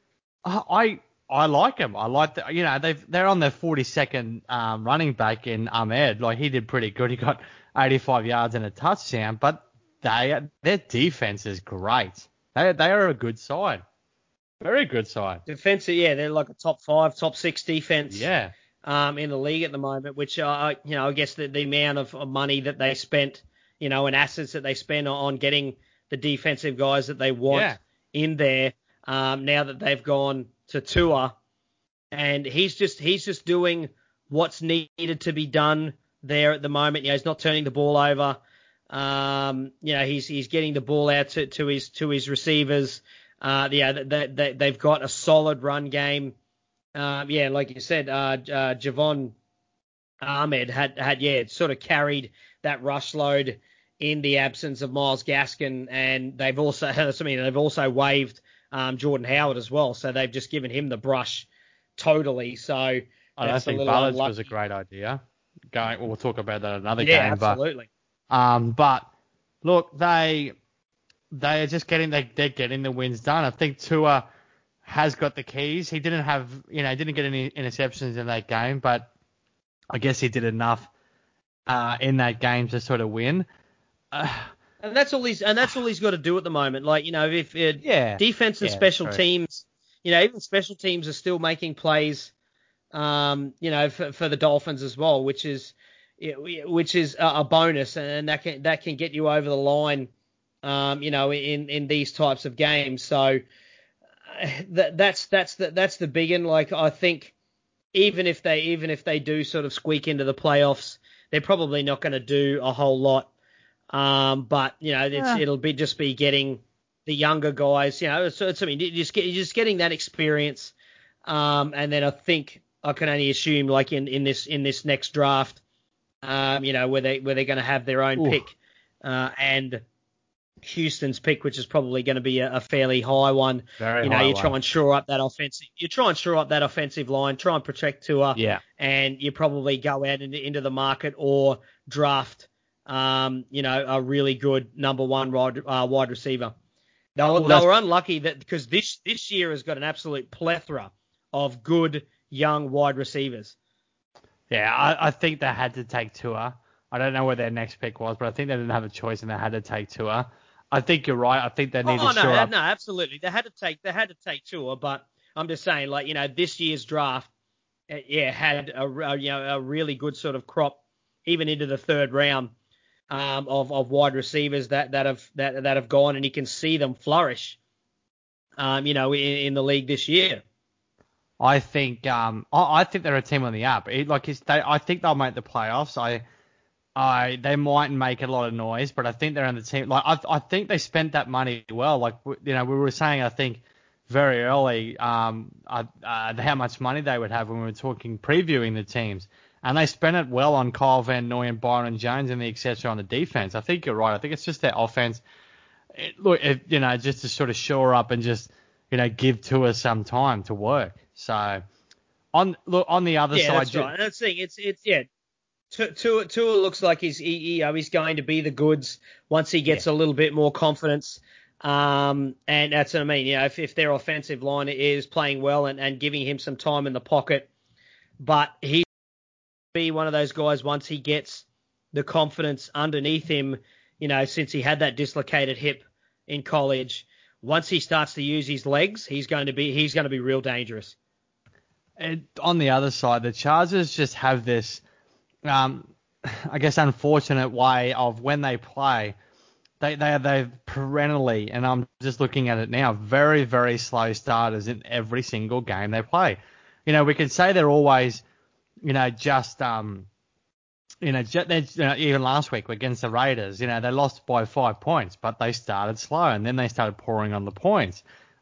S1: I I like him. I like the, you know, they've they're on their forty-second um, running back in Ahmed. Like, he did pretty good. He got eighty-five yards and a touchdown. But they their defense is great. They they are a good side, very good side.
S2: Defensive, yeah, they're like a top five, top six defense.
S1: Yeah.
S2: Um, in the league at the moment, which uh, you know, I guess the, the amount of, of money that they spent, you know, and assets that they spend on getting the defensive guys that they want
S1: Yeah.
S2: in there. Um, now that they've gone to Tua, and he's just he's just doing what's needed to be done there at the moment. You know, he's not turning the ball over. Um, you know, he's he's getting the ball out to, to his to his receivers. Uh, yeah, they, they, they've got a solid run game. Um, yeah, like you said, uh, uh, Javon Ahmed had had yeah sort of carried that rush load in the absence of Myles Gaskin, and they've also I mean they've also waived Um, Jordan Howard as well, so they've just given him the brush totally. So
S1: I don't think Ballage was a great idea. Going, we'll talk about that another
S2: yeah,
S1: game.
S2: absolutely.
S1: But, um, but look, they they are just getting they they're getting the wins done. I think Tua has got the keys. He didn't have you know didn't get any interceptions in that game, but I guess he did enough uh, in that game to sort of win. Uh,
S2: And that's all he's and that's all he's got to do at the moment. Like, you know, if uh,
S1: yeah,
S2: defense and
S1: yeah,
S2: special
S1: true.
S2: teams, you know, even special teams are still making plays, um, you know, for, for the Dolphins as well, which is which is a bonus, and that can that can get you over the line, um, you know, in, in these types of games. So that that's that's the that's the big one. Like, I think even if they even if they do sort of squeak into the playoffs, they're probably not going to do a whole lot. Um, but you know, it's,
S1: Yeah.
S2: it'll be just be getting the younger guys. You know, so it's I mean, you just get you're just getting that experience. Um, and then I think I can only assume, like in, in this in this next draft, um, you know, where they where they're going to have their own
S1: Ooh.
S2: pick, uh, and Houston's pick, which is probably going to be a, a fairly high one.
S1: Very
S2: you know,
S1: high
S2: you
S1: one.
S2: try and shore up that offensive. You try and shore up that offensive line. Try and protect Tua.
S1: Yeah.
S2: And you probably go out into, into the market or draft, um, you know, a really good number one wide, uh, wide receiver. They were,
S1: Well,
S2: they were unlucky that because this this year has got an absolute plethora of good young wide receivers.
S1: Yeah, I, I think they had to take Tua. I don't know where their next pick was, but I think they didn't have a choice and they had to take Tua. I think you're right. I think they need
S2: Oh
S1: to
S2: no,
S1: shore up.
S2: no, absolutely. They had to take they had to take Tua, but I'm just saying, like, you know, this year's draft, uh, yeah, had a, a you know a really good sort of crop, even into the third round, um, of of wide receivers that that have that that have gone, and you can see them flourish, um, you know, in, in the league this year.
S1: I think um, I, I think they're a team on the up. It, like it's, they, I think they'll make the playoffs. I, I, they mightn't make a lot of noise, but I think they're on the team. Like I, I think they spent that money well. Like you know, we were saying, I think very early, um, uh, uh, how much money they would have when we were talking previewing the teams, and they spent it well on Kyle Van Noy and Byron Jones and the et cetera on the defense. I think you're right. I think it's just their offense. It, look, it, you know, just to sort of shore up and just you know give Tua some time to work. So on look on the other
S2: Yeah,
S1: side,
S2: that's right. That's the thing. It's it's yeah. Tua, Tua looks like he's he, you know, he's going to be the goods once he gets
S1: Yeah.
S2: a little bit more confidence. Um, and that's what I mean. You know, if, if their offensive line is playing well and, and giving him some time in the pocket, but he be one of those guys once he gets the confidence underneath him. You know, since he had that dislocated hip in college, once he starts to use his legs, he's going to be he's going to be real dangerous.
S1: And on the other side, the Chargers just have this, um, I guess, unfortunate way of when they play, they they they perennially, and I'm just looking at it now, very very slow starters in every single game they play. You know, we can say they're always, you know, just um, you know, just, you know, even last week against the Raiders, you know, they lost by five points, but they started slow and then they started pouring on the points.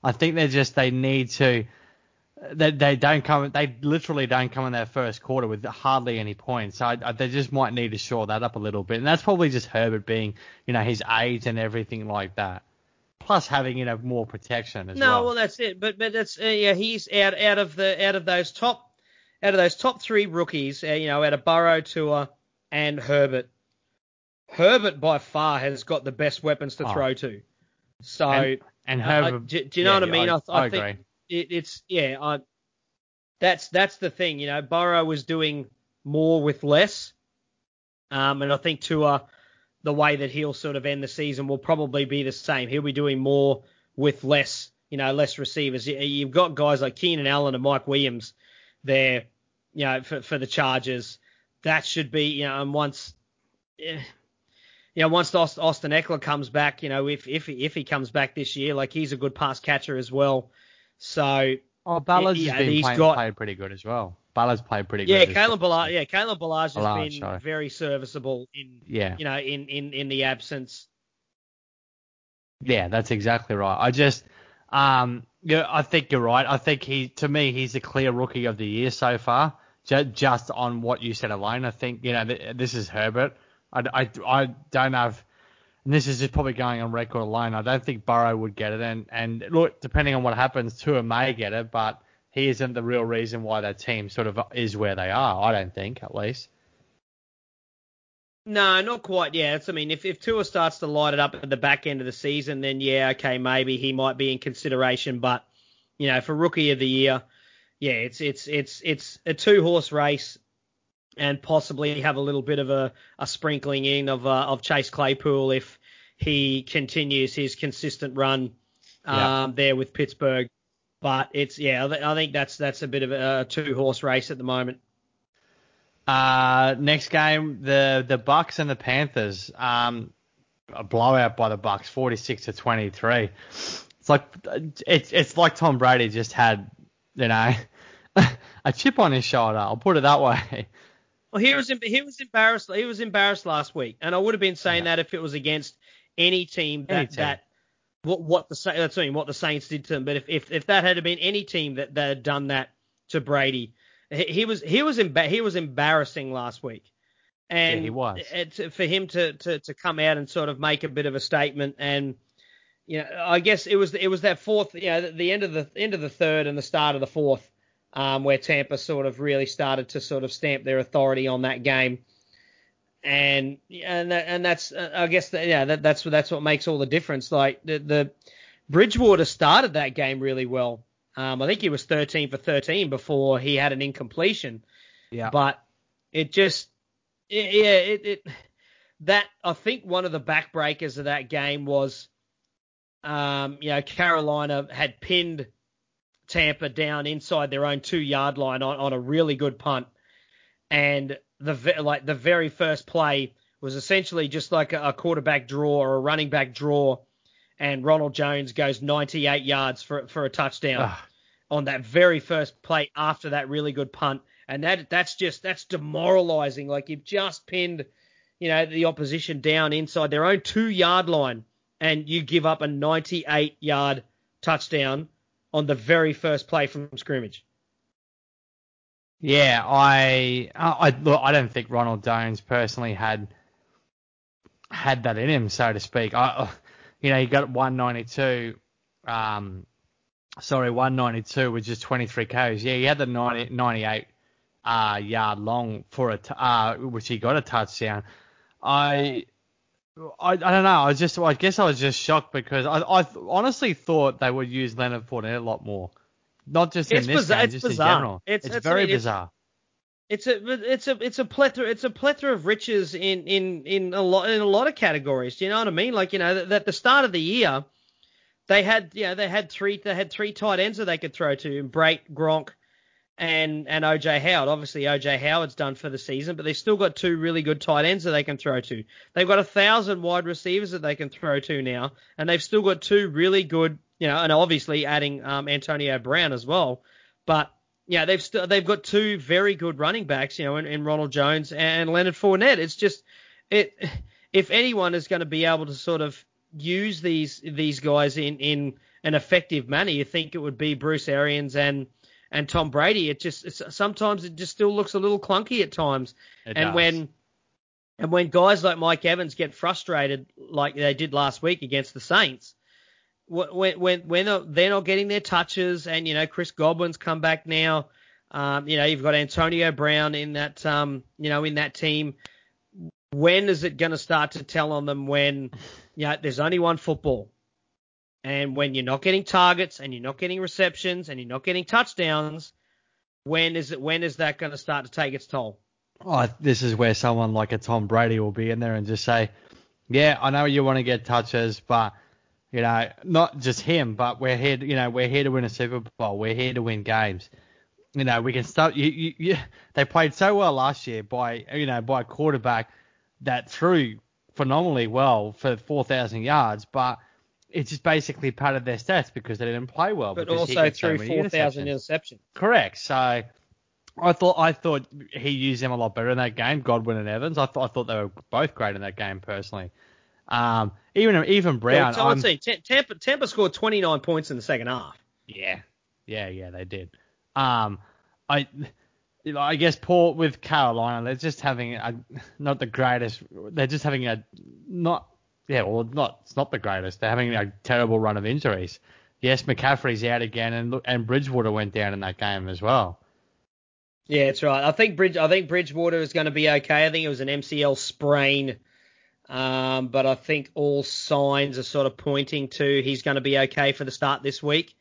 S1: I think they're just they need to. They, they don't come. They literally don't come in their first quarter with hardly any points. So I, I, they just might need to shore that up a little bit, and that's probably just Herbert being, you know, his age and everything like that. Plus having, you know, more protection as
S2: no,
S1: well.
S2: No, well that's it. But but that's uh, yeah, he's out out of the out of those top out of those top three rookies. Uh, you know, out of Burrow, Tua, and Herbert. Herbert by far has got the best weapons to oh. throw to. So
S1: and, and Herbert,
S2: I, do, do you know
S1: yeah,
S2: what I mean?
S1: I,
S2: I, I,
S1: I
S2: think
S1: agree.
S2: It, it's yeah. I, that's that's the thing. You know, Burrow was doing more with less, um, and I think Tua, the way that he'll sort of end the season will probably be the same. He'll be doing more with less. You know, less receivers. You've got guys like Keenan Allen and Mike Williams there. You know, for for the Chargers, that should be. You know, and once. Eh, You know, once Austin Eckler comes back, you know, if if if he comes back this year, like he's a good pass catcher as well. So,
S1: oh, Ballard's
S2: yeah,
S1: has been
S2: he's
S1: playing,
S2: got,
S1: played pretty good as well. Ballard's played pretty
S2: yeah,
S1: good.
S2: Kalen Ballard, yeah, Kalen Ballard's has
S1: Ballard,
S2: been
S1: sorry.
S2: very serviceable in,
S1: yeah.
S2: you know, in, in, in the absence.
S1: Yeah, that's exactly right. I just, um, yeah, I think you're right. I think he, to me, he's the clear rookie of the year so far. Just, just on what you said alone, I think, you know, th- this is Herbert. I, I, I don't have, and this is just probably going on record alone, I don't think Burrow would get it. And, and look, depending on what happens, Tua may get it, but he isn't the real reason why that team sort of is where they are, I don't think, at least.
S2: No, not quite. Yeah, it's, I mean, if, if Tua starts to light it up at the back end of the season, then yeah, okay, maybe he might be in consideration. But, you know, for Rookie of the Year, yeah, it's it's it's it's a two-horse race. And possibly have a little bit of a, a sprinkling in of uh, of Chase Claypool if he continues his consistent run um, yeah. there with Pittsburgh. But it's yeah, I think that's that's a bit of a two horse race at the moment.
S1: Uh, next game, the the Bucks and the Panthers. Um, a blowout by the Bucks, forty-six to twenty-three. It's like it's it's like Tom Brady just had, you know, a chip on his shoulder. I'll put it that way.
S2: Well, he was he was embarrassed. He was embarrassed last week, and I would have been saying yeah. that if it was against any team that any team. that what what the that's I mean, what the Saints did to him. But if, if if that had been any team that, that had done that to Brady, he, he was he was emba- he was embarrassing last week, and
S1: yeah, he was.
S2: It, for him to, to to come out and sort of make a bit of a statement, and you know, I guess it was it was that fourth, you know, the end of the end of the third and the start of the fourth. Um, where Tampa sort of really started to sort of stamp their authority on that game, and and that, and that's uh, I guess that, yeah that, that's that's what makes all the difference. Like the, the Bridgewater started that game really well. Um, I think he was thirteen for thirteen before he had an incompletion.
S1: Yeah.
S2: But it just it, yeah it, it that I think one of the backbreakers of that game was um, you know Carolina had pinned Tampa down inside their own two-yard line on, on a really good punt, and the like the very first play was essentially just like a, a quarterback draw or a running back draw, and Ronald Jones goes ninety-eight yards for for a touchdown Ugh. on that very first play after that really good punt, and that that's just that's demoralizing. Like you've just pinned, you know, the opposition down inside their own two-yard line, and you give up a ninety-eight yard touchdown on the very first play from scrimmage.
S1: Yeah, I, I look, I don't think Ronald Jones personally had had that in him, so to speak. I, you know, he got one ninety-two, um, sorry, one ninety-two with just twenty-three carries. Yeah, he had the ninety, ninety-eight uh, yard long for a, t- uh, which he got a touchdown. I. I, I don't know. I was just, I guess I was just shocked because I, I honestly thought they would use Leonard Fournette a lot more, not just
S2: it's
S1: in this
S2: bizarre,
S1: game,
S2: it's
S1: just
S2: bizarre.
S1: in general.
S2: It's,
S1: it's,
S2: it's
S1: very
S2: I mean,
S1: bizarre.
S2: It's, it's a, it's a, it's a plethora, it's a plethora of riches in, in, in a lot, in a lot of categories. Do you know what I mean? Like, you know, that at the start of the year, they had, you know, they had three, they had three tight ends that they could throw to, Brake, Gronk, and and O J Howard. Obviously, O J Howard's done for the season, but they've still got two really good tight ends that they can throw to. They've got a thousand wide receivers that they can throw to now, and they've still got two really good, you know, and obviously adding um, Antonio Brown as well. But yeah, they've still they've got two very good running backs, you know, in, in Ronald Jones and Leonard Fournette. It's just it. If anyone is going to be able to sort of use these these guys in in an effective manner, you think it would be Bruce Arians and and Tom Brady. It just it's, sometimes it just still looks a little clunky at times.
S1: It
S2: and
S1: does.
S2: when and when guys like Mike Evans get frustrated like they did last week against the Saints, when when when they're not getting their touches, and you know Chris Godwin's come back now, um, you know you've got Antonio Brown in that um, you know in that team. When is it going to start to tell on them when you know, there's only one football? And when you're not getting targets and you're not getting receptions and you're not getting touchdowns, when is it? When is that going to start to take its toll?
S1: Oh, this is where someone like a Tom Brady will be in there and just say, yeah, I know you want to get touches, but, you know, not just him, but we're here to, you know, we're here to win a Super Bowl. We're here to win games. You know, we can start. You, you, you, they played so well last year by, you know, by a quarterback that threw phenomenally well for four thousand yards, but it's just basically part of their stats because they didn't play well.
S2: But
S1: because
S2: also
S1: he
S2: threw
S1: so
S2: four thousand interceptions.
S1: Correct. So I thought I thought he used them a lot better in that game, Godwin and Evans. I thought I thought they were both great in that game personally. Um, even even Brown.
S2: Yeah, let's see. Tampa Tampa scored twenty-nine points in the second half.
S1: Yeah, yeah, yeah, they did. Um, I. You know, I guess Paul with Carolina, they're just having a not the greatest. They're just having a not yeah, well, not it's not the greatest. They're having a terrible run of injuries. Yes, McCaffrey's out again, and and Bridgewater went down in that game as well.
S2: Yeah, that's right. I think Bridge I think Bridgewater is going to be okay. I think it was an M C L sprain, um, but I think all signs are sort of pointing to he's going to be okay for the start this week.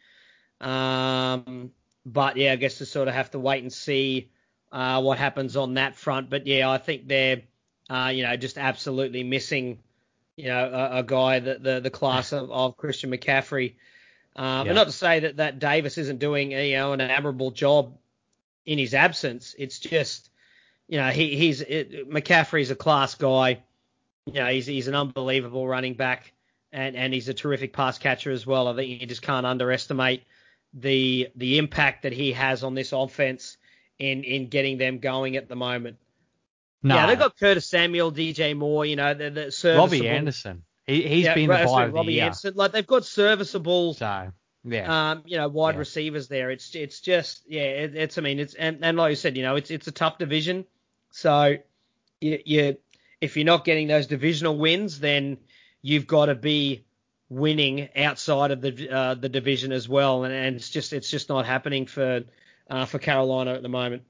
S2: Um, but yeah, I guess to sort of have to wait and see. Uh, what happens on that front. But, yeah, I think they're, uh, you know, just absolutely missing, you know, a, a guy, that the, the class of, of Christian McCaffrey. Um,
S1: Yeah.
S2: And not to say that, that Davis isn't doing, you know, an admirable job in his absence. It's just, you know, he, he's it, McCaffrey's a class guy. You know, he's he's an unbelievable running back, and, and he's a terrific pass catcher as well. I think you just can't underestimate the the impact that he has on this offense in, in getting them going at the moment.
S1: No.
S2: Yeah, they've got Curtis Samuel, D J Moore, you know, the, the serviceable.
S1: Robbie Anderson. He, he's
S2: yeah,
S1: been the
S2: right,
S1: buy of
S2: Robbie
S1: the year.
S2: Anderson. Like, they've got serviceable,
S1: So, yeah.
S2: um, you know, wide
S1: Yeah.
S2: receivers there. It's it's just, yeah, it, it's, I mean, it's, and, and like you said, you know, it's it's a tough division. So, you, you if you're not getting those divisional wins, then you've got to be winning outside of the uh, the division as well. And, and it's just it's just not happening for uh, for Carolina at the moment.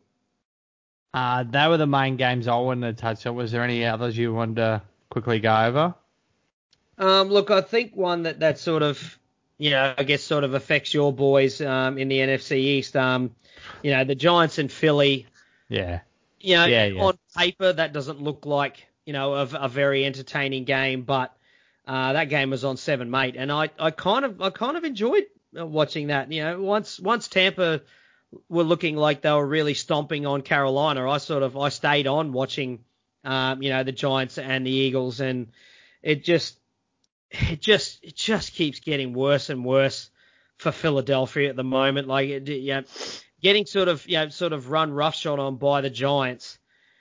S1: Uh, they were the main games I wanted to touch on. Was there any others you wanted to quickly go over?
S2: Um, look, I think one that, that sort of, you know, I guess sort of affects your boys um, in the N F C East. Um, you know, the Giants and Philly.
S1: Yeah.
S2: You know,
S1: Yeah, yeah.
S2: on paper that doesn't look like, you know, a, a very entertaining game, but uh, that game was on seven mate, and I, I kind of I kind of enjoyed watching that. You know, once once Tampa were looking like they were really stomping on Carolina, I sort of I stayed on watching, um, you know, the Giants and the Eagles, and it just it just it just keeps getting worse and worse for Philadelphia at the moment. Like, it, you know, getting sort of you know sort of run roughshod on by the Giants,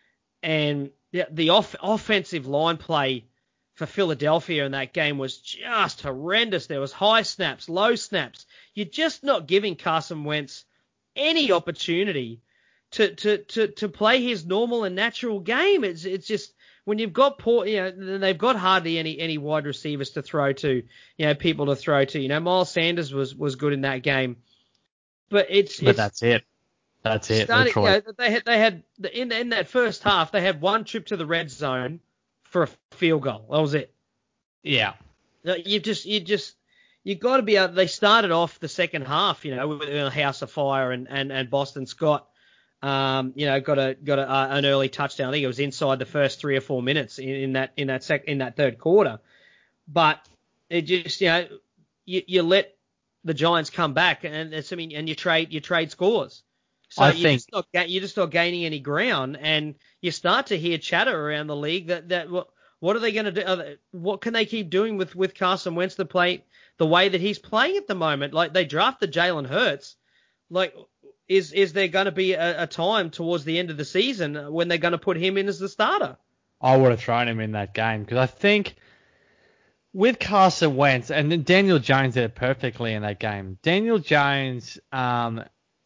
S2: and the, the off, offensive line play for Philadelphia in that game was just horrendous. There was high snaps, low snaps. You're just not giving Carson Wentz any opportunity to, to, to, to play his normal and natural game. It's it's just when you've got poor, you know, they've got hardly any any wide receivers to throw to, you know, people to throw to. You know, Miles Sanders was was good in that game, but it's
S1: But
S2: it's
S1: that's it. That's it.
S2: starting, you
S1: Literally.
S2: know, they had they had in in that first half they had one trip to the red zone for a field goal. That was it.
S1: Yeah.
S2: You just you just you got to be able. They started off the second half, you know, with a house of fire, and, and, and Boston Scott, um, you know, got a got a, uh, an early touchdown. I think it was inside the first three or four minutes in, in that in that sec in that third quarter. But it just, you know, you, you let the Giants come back, and it's I mean, and you trade you trade scores. So
S1: I
S2: you're
S1: think
S2: just not you're just not gaining any ground, and you start to hear chatter around the league that that what what are they going to do? Are they, what can they keep doing with with Carson Wentz to play the way that he's playing at the moment? Like, they drafted Jalen Hurts. Like, is is there going to be a, a time towards the end of the season when they're going to put him in as the starter?
S1: I would have thrown him in that game because I think with Carson Wentz, and then Daniel Jones did it perfectly in that game. Daniel Jones, um,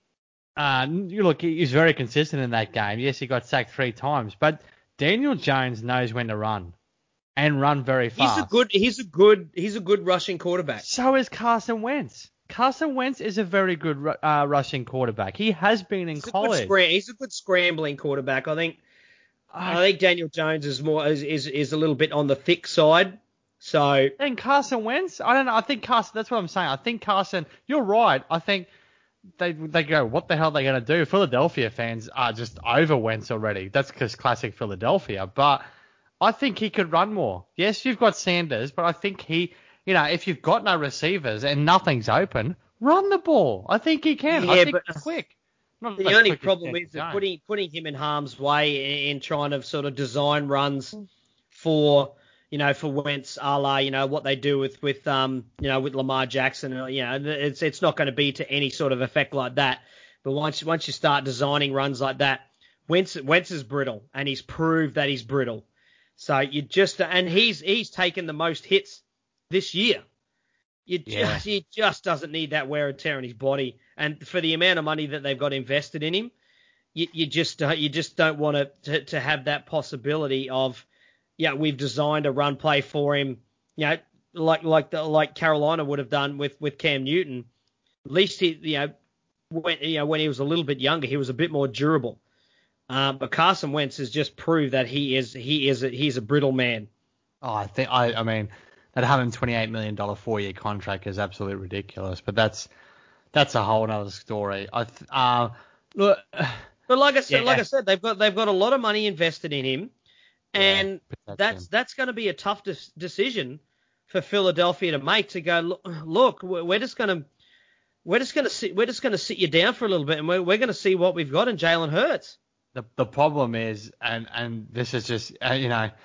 S1: uh, you look, he's very consistent in that game. Yes, he got sacked three times, but Daniel Jones knows when to run and run very fast.
S2: He's a good, he's a good, he's a good rushing quarterback.
S1: So is Carson Wentz. Carson Wentz is a very good uh, rushing quarterback. He has been in
S2: he's
S1: college.
S2: A good scram- he's a good scrambling quarterback. I think. I, I think Daniel Jones is more is, is is a little bit on the thick side. So.
S1: And Carson Wentz, I don't know. I think Carson. That's what I'm saying. I think Carson. You're right. I think they they go, what the hell are they going to do? Philadelphia fans are just over Wentz already. That's because classic Philadelphia. But I think he could run more. Yes, you've got Sanders, but I think he. You know, if you've got no receivers and nothing's open, run the ball. I think he can.
S2: Yeah,
S1: I think
S2: but
S1: he's quick. Not
S2: the only problem is that putting putting him in harm's way in, in trying to sort of design runs for, you know, for Wentz, a la, you know, what they do with with um, you know, with Lamar Jackson. You know, it's it's not going to be to any sort of effect like that. But once once you start designing runs like that, Wentz Wentz is brittle, and he's proved that he's brittle. So you just and he's he's taken the most hits this year. You just,
S1: yeah.
S2: He just doesn't need that wear and tear in his body. And for the amount of money that they've got invested in him, you, you just uh, you just don't want to to have that possibility of, yeah, we've designed a run play for him, you know, like like the, like Carolina would have done with, with Cam Newton. At least he, you know, when you know when he was a little bit younger, he was a bit more durable. Um, but Carson Wentz has just proved that he is he is a, he's a brittle man.
S1: Oh, I think I I mean. That one hundred twenty-eight million dollars four-year contract is absolutely ridiculous, but that's that's a whole other story. I th- uh, look,
S2: but like I said,
S1: yeah.
S2: like I said, they've got they've got a lot of money invested in him, and
S1: yeah,
S2: that's
S1: him.
S2: that's going to be a tough de- decision for Philadelphia to make. To go, look, look we're just going to we're just going to sit we're just going to sit you down for a little bit, and we're we're going to see what we've got in Jalen Hurts.
S1: The the problem is, and and this is just uh, you know.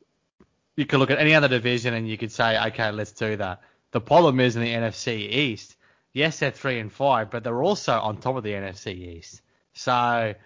S1: You could look at any other division and you could say, okay, let's do that. The problem is in the N F C East, yes, they're three and five, but they're also on top of the N F C East. So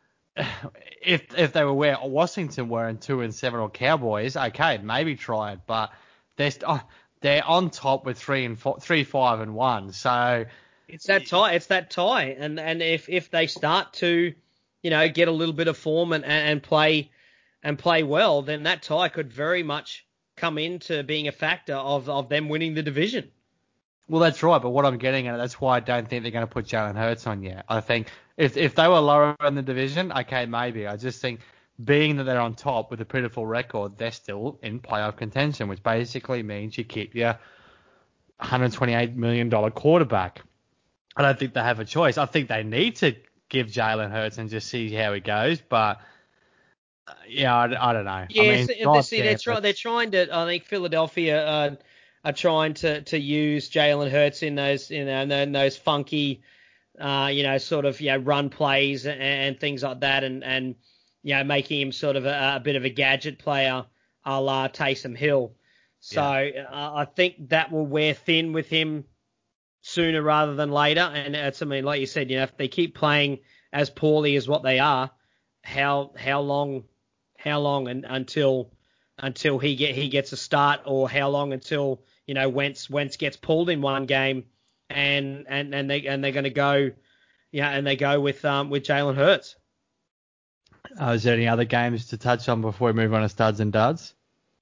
S1: if if they were where Washington were in two and seven or Cowboys, okay, maybe try it. But they're oh, they're on top with three and four, three, five and one. So
S2: it's that tie. It's that tie. And and if if they start to, you know, get a little bit of form and and play. and play well, then that tie could very much come into being a factor of, of them winning the division.
S1: Well, that's right, but what I'm getting at, that's why I don't think they're going to put Jalen Hurts on yet. I think if if they were lower in the division, okay, maybe. I just think being that they're on top with a pitiful record, they're still in playoff contention, which basically means you keep your one hundred twenty-eight million dollars quarterback. I don't think they have a choice. I think they need to give Jalen Hurts and just see how he goes, but... Yeah, I, I don't know.
S2: Yeah,
S1: I mean,
S2: so, see, they're, try, they're trying to. I think Philadelphia uh, are trying to, to use Jalen Hurts in those, you know, in those funky, uh, you know, sort of, you know, run plays and, and things like that, and and you know, making him sort of a, a bit of a gadget player, a la Taysom Hill. So yeah. uh, I think that will wear thin with him sooner rather than later. And it's, I mean, like you said, you know, if they keep playing as poorly as what they are, how how long? How long and, until until he get he gets a start, or how long until, you know, Wentz Wentz gets pulled in one game, and and, and they and they're going to go, yeah, and they go with um with Jalen Hurts.
S1: Uh, is there any other games to touch on before we move on to studs and duds?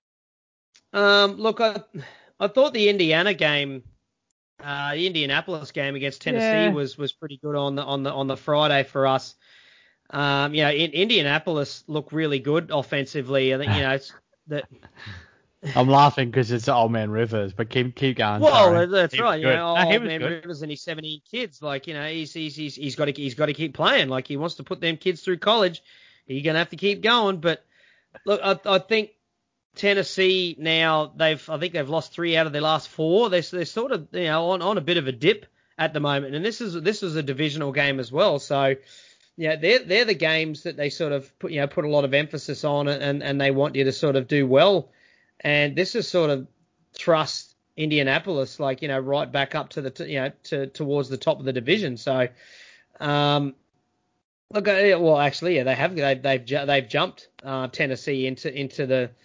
S2: Um, look, I I thought the Indiana game, uh, the Indianapolis game against Tennessee
S1: yeah.
S2: was was pretty good on the on the on the Friday for us. Um, you know, in, Indianapolis looked really good offensively. I think, you know, it's that.
S1: I'm laughing because it's Old Man Rivers, but keep keep going.
S2: Well,
S1: sorry.
S2: that's
S1: he
S2: right. You know,
S1: no,
S2: Old Man good. Rivers and his seventeen kids. Like, you know, he's he's he's, he's got to he's got to keep playing. Like, he wants to put them kids through college. You're gonna have to keep going. But look, I, I think Tennessee now they've I think they've lost three out of their last four. They're they're sort of, you know, on, on a bit of a dip at the moment, and this is this is a divisional game as well. So. Yeah, they're they're the games that they sort of put you know put a lot of emphasis on, and, and they want you to sort of do well, and this is sort of thrust Indianapolis like you know right back up to the you know to towards the top of the division. So, um, look, well actually yeah they have they've they've, they've jumped uh, Tennessee into into the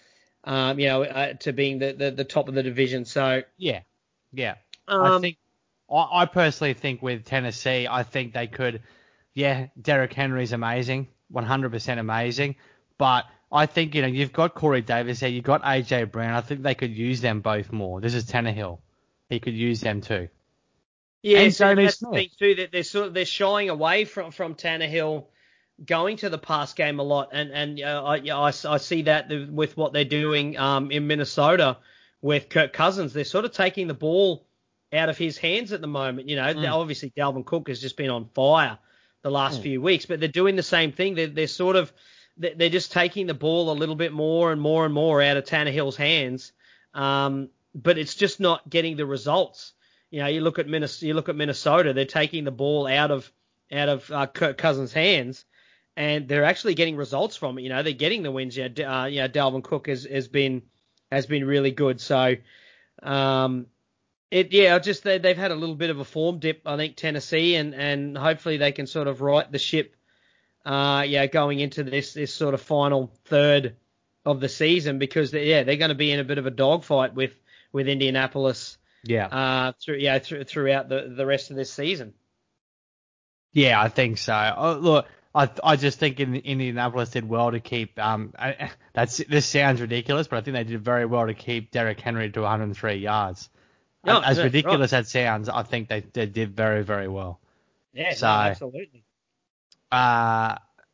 S2: um, you know, uh, to being the, the, the top of the division. So
S1: Yeah, yeah.
S2: um,
S1: I think I, I personally think with Tennessee, I think they could. Yeah, Derrick Henry's amazing, one hundred percent amazing, but I think you know you've got Corey Davis there, you've got A J Brown. I think they could use them both more. This is Tannehill. He could use them too.
S2: yeah,
S1: And
S2: so
S1: Jonnu
S2: that's
S1: Smith.
S2: the thing too, that they're sort of they're shying away from from Tannehill going to the pass game a lot, and and uh, I, yeah, I I see that with what they're doing um in Minnesota with Kirk Cousins. They're sort of taking the ball out of his hands at the moment. You know,
S1: Mm.
S2: obviously Dalvin Cook has just been on fire the last
S1: Mm.
S2: few weeks, but they're doing the same thing. They're, they're sort of they're just taking the ball a little bit more and more and more out of Tannehill's hands, um, but it's just not getting the results. You know, you look at Minnesota, you look at Minnesota, they're taking the ball out of out of uh, Kirk Cousins' hands, and they're actually getting results from it. You know, they're getting the wins. Yeah, uh, yeah, Dalvin Cook has, has been has been really good. So, um, it yeah, just they, they've had a little bit of a form dip, I think, Tennessee, and, and hopefully they can sort of right the ship. Uh, yeah, going into this this sort of final third of the season, because they, yeah, they're going to be in a bit of a dogfight with with Indianapolis.
S1: Yeah.
S2: Uh, through yeah, through, throughout the, the rest of this season.
S1: Yeah, I think so. Oh, look, I I just think in, Indianapolis did well to keep um I, that's this sounds ridiculous, but I think they did very well to keep Derrick Henry to one hundred three yards.
S2: No,
S1: As
S2: no,
S1: ridiculous
S2: right.
S1: as that sounds, I think they, they did very very well.
S2: Yeah,
S1: So,
S2: no, absolutely.
S1: uh,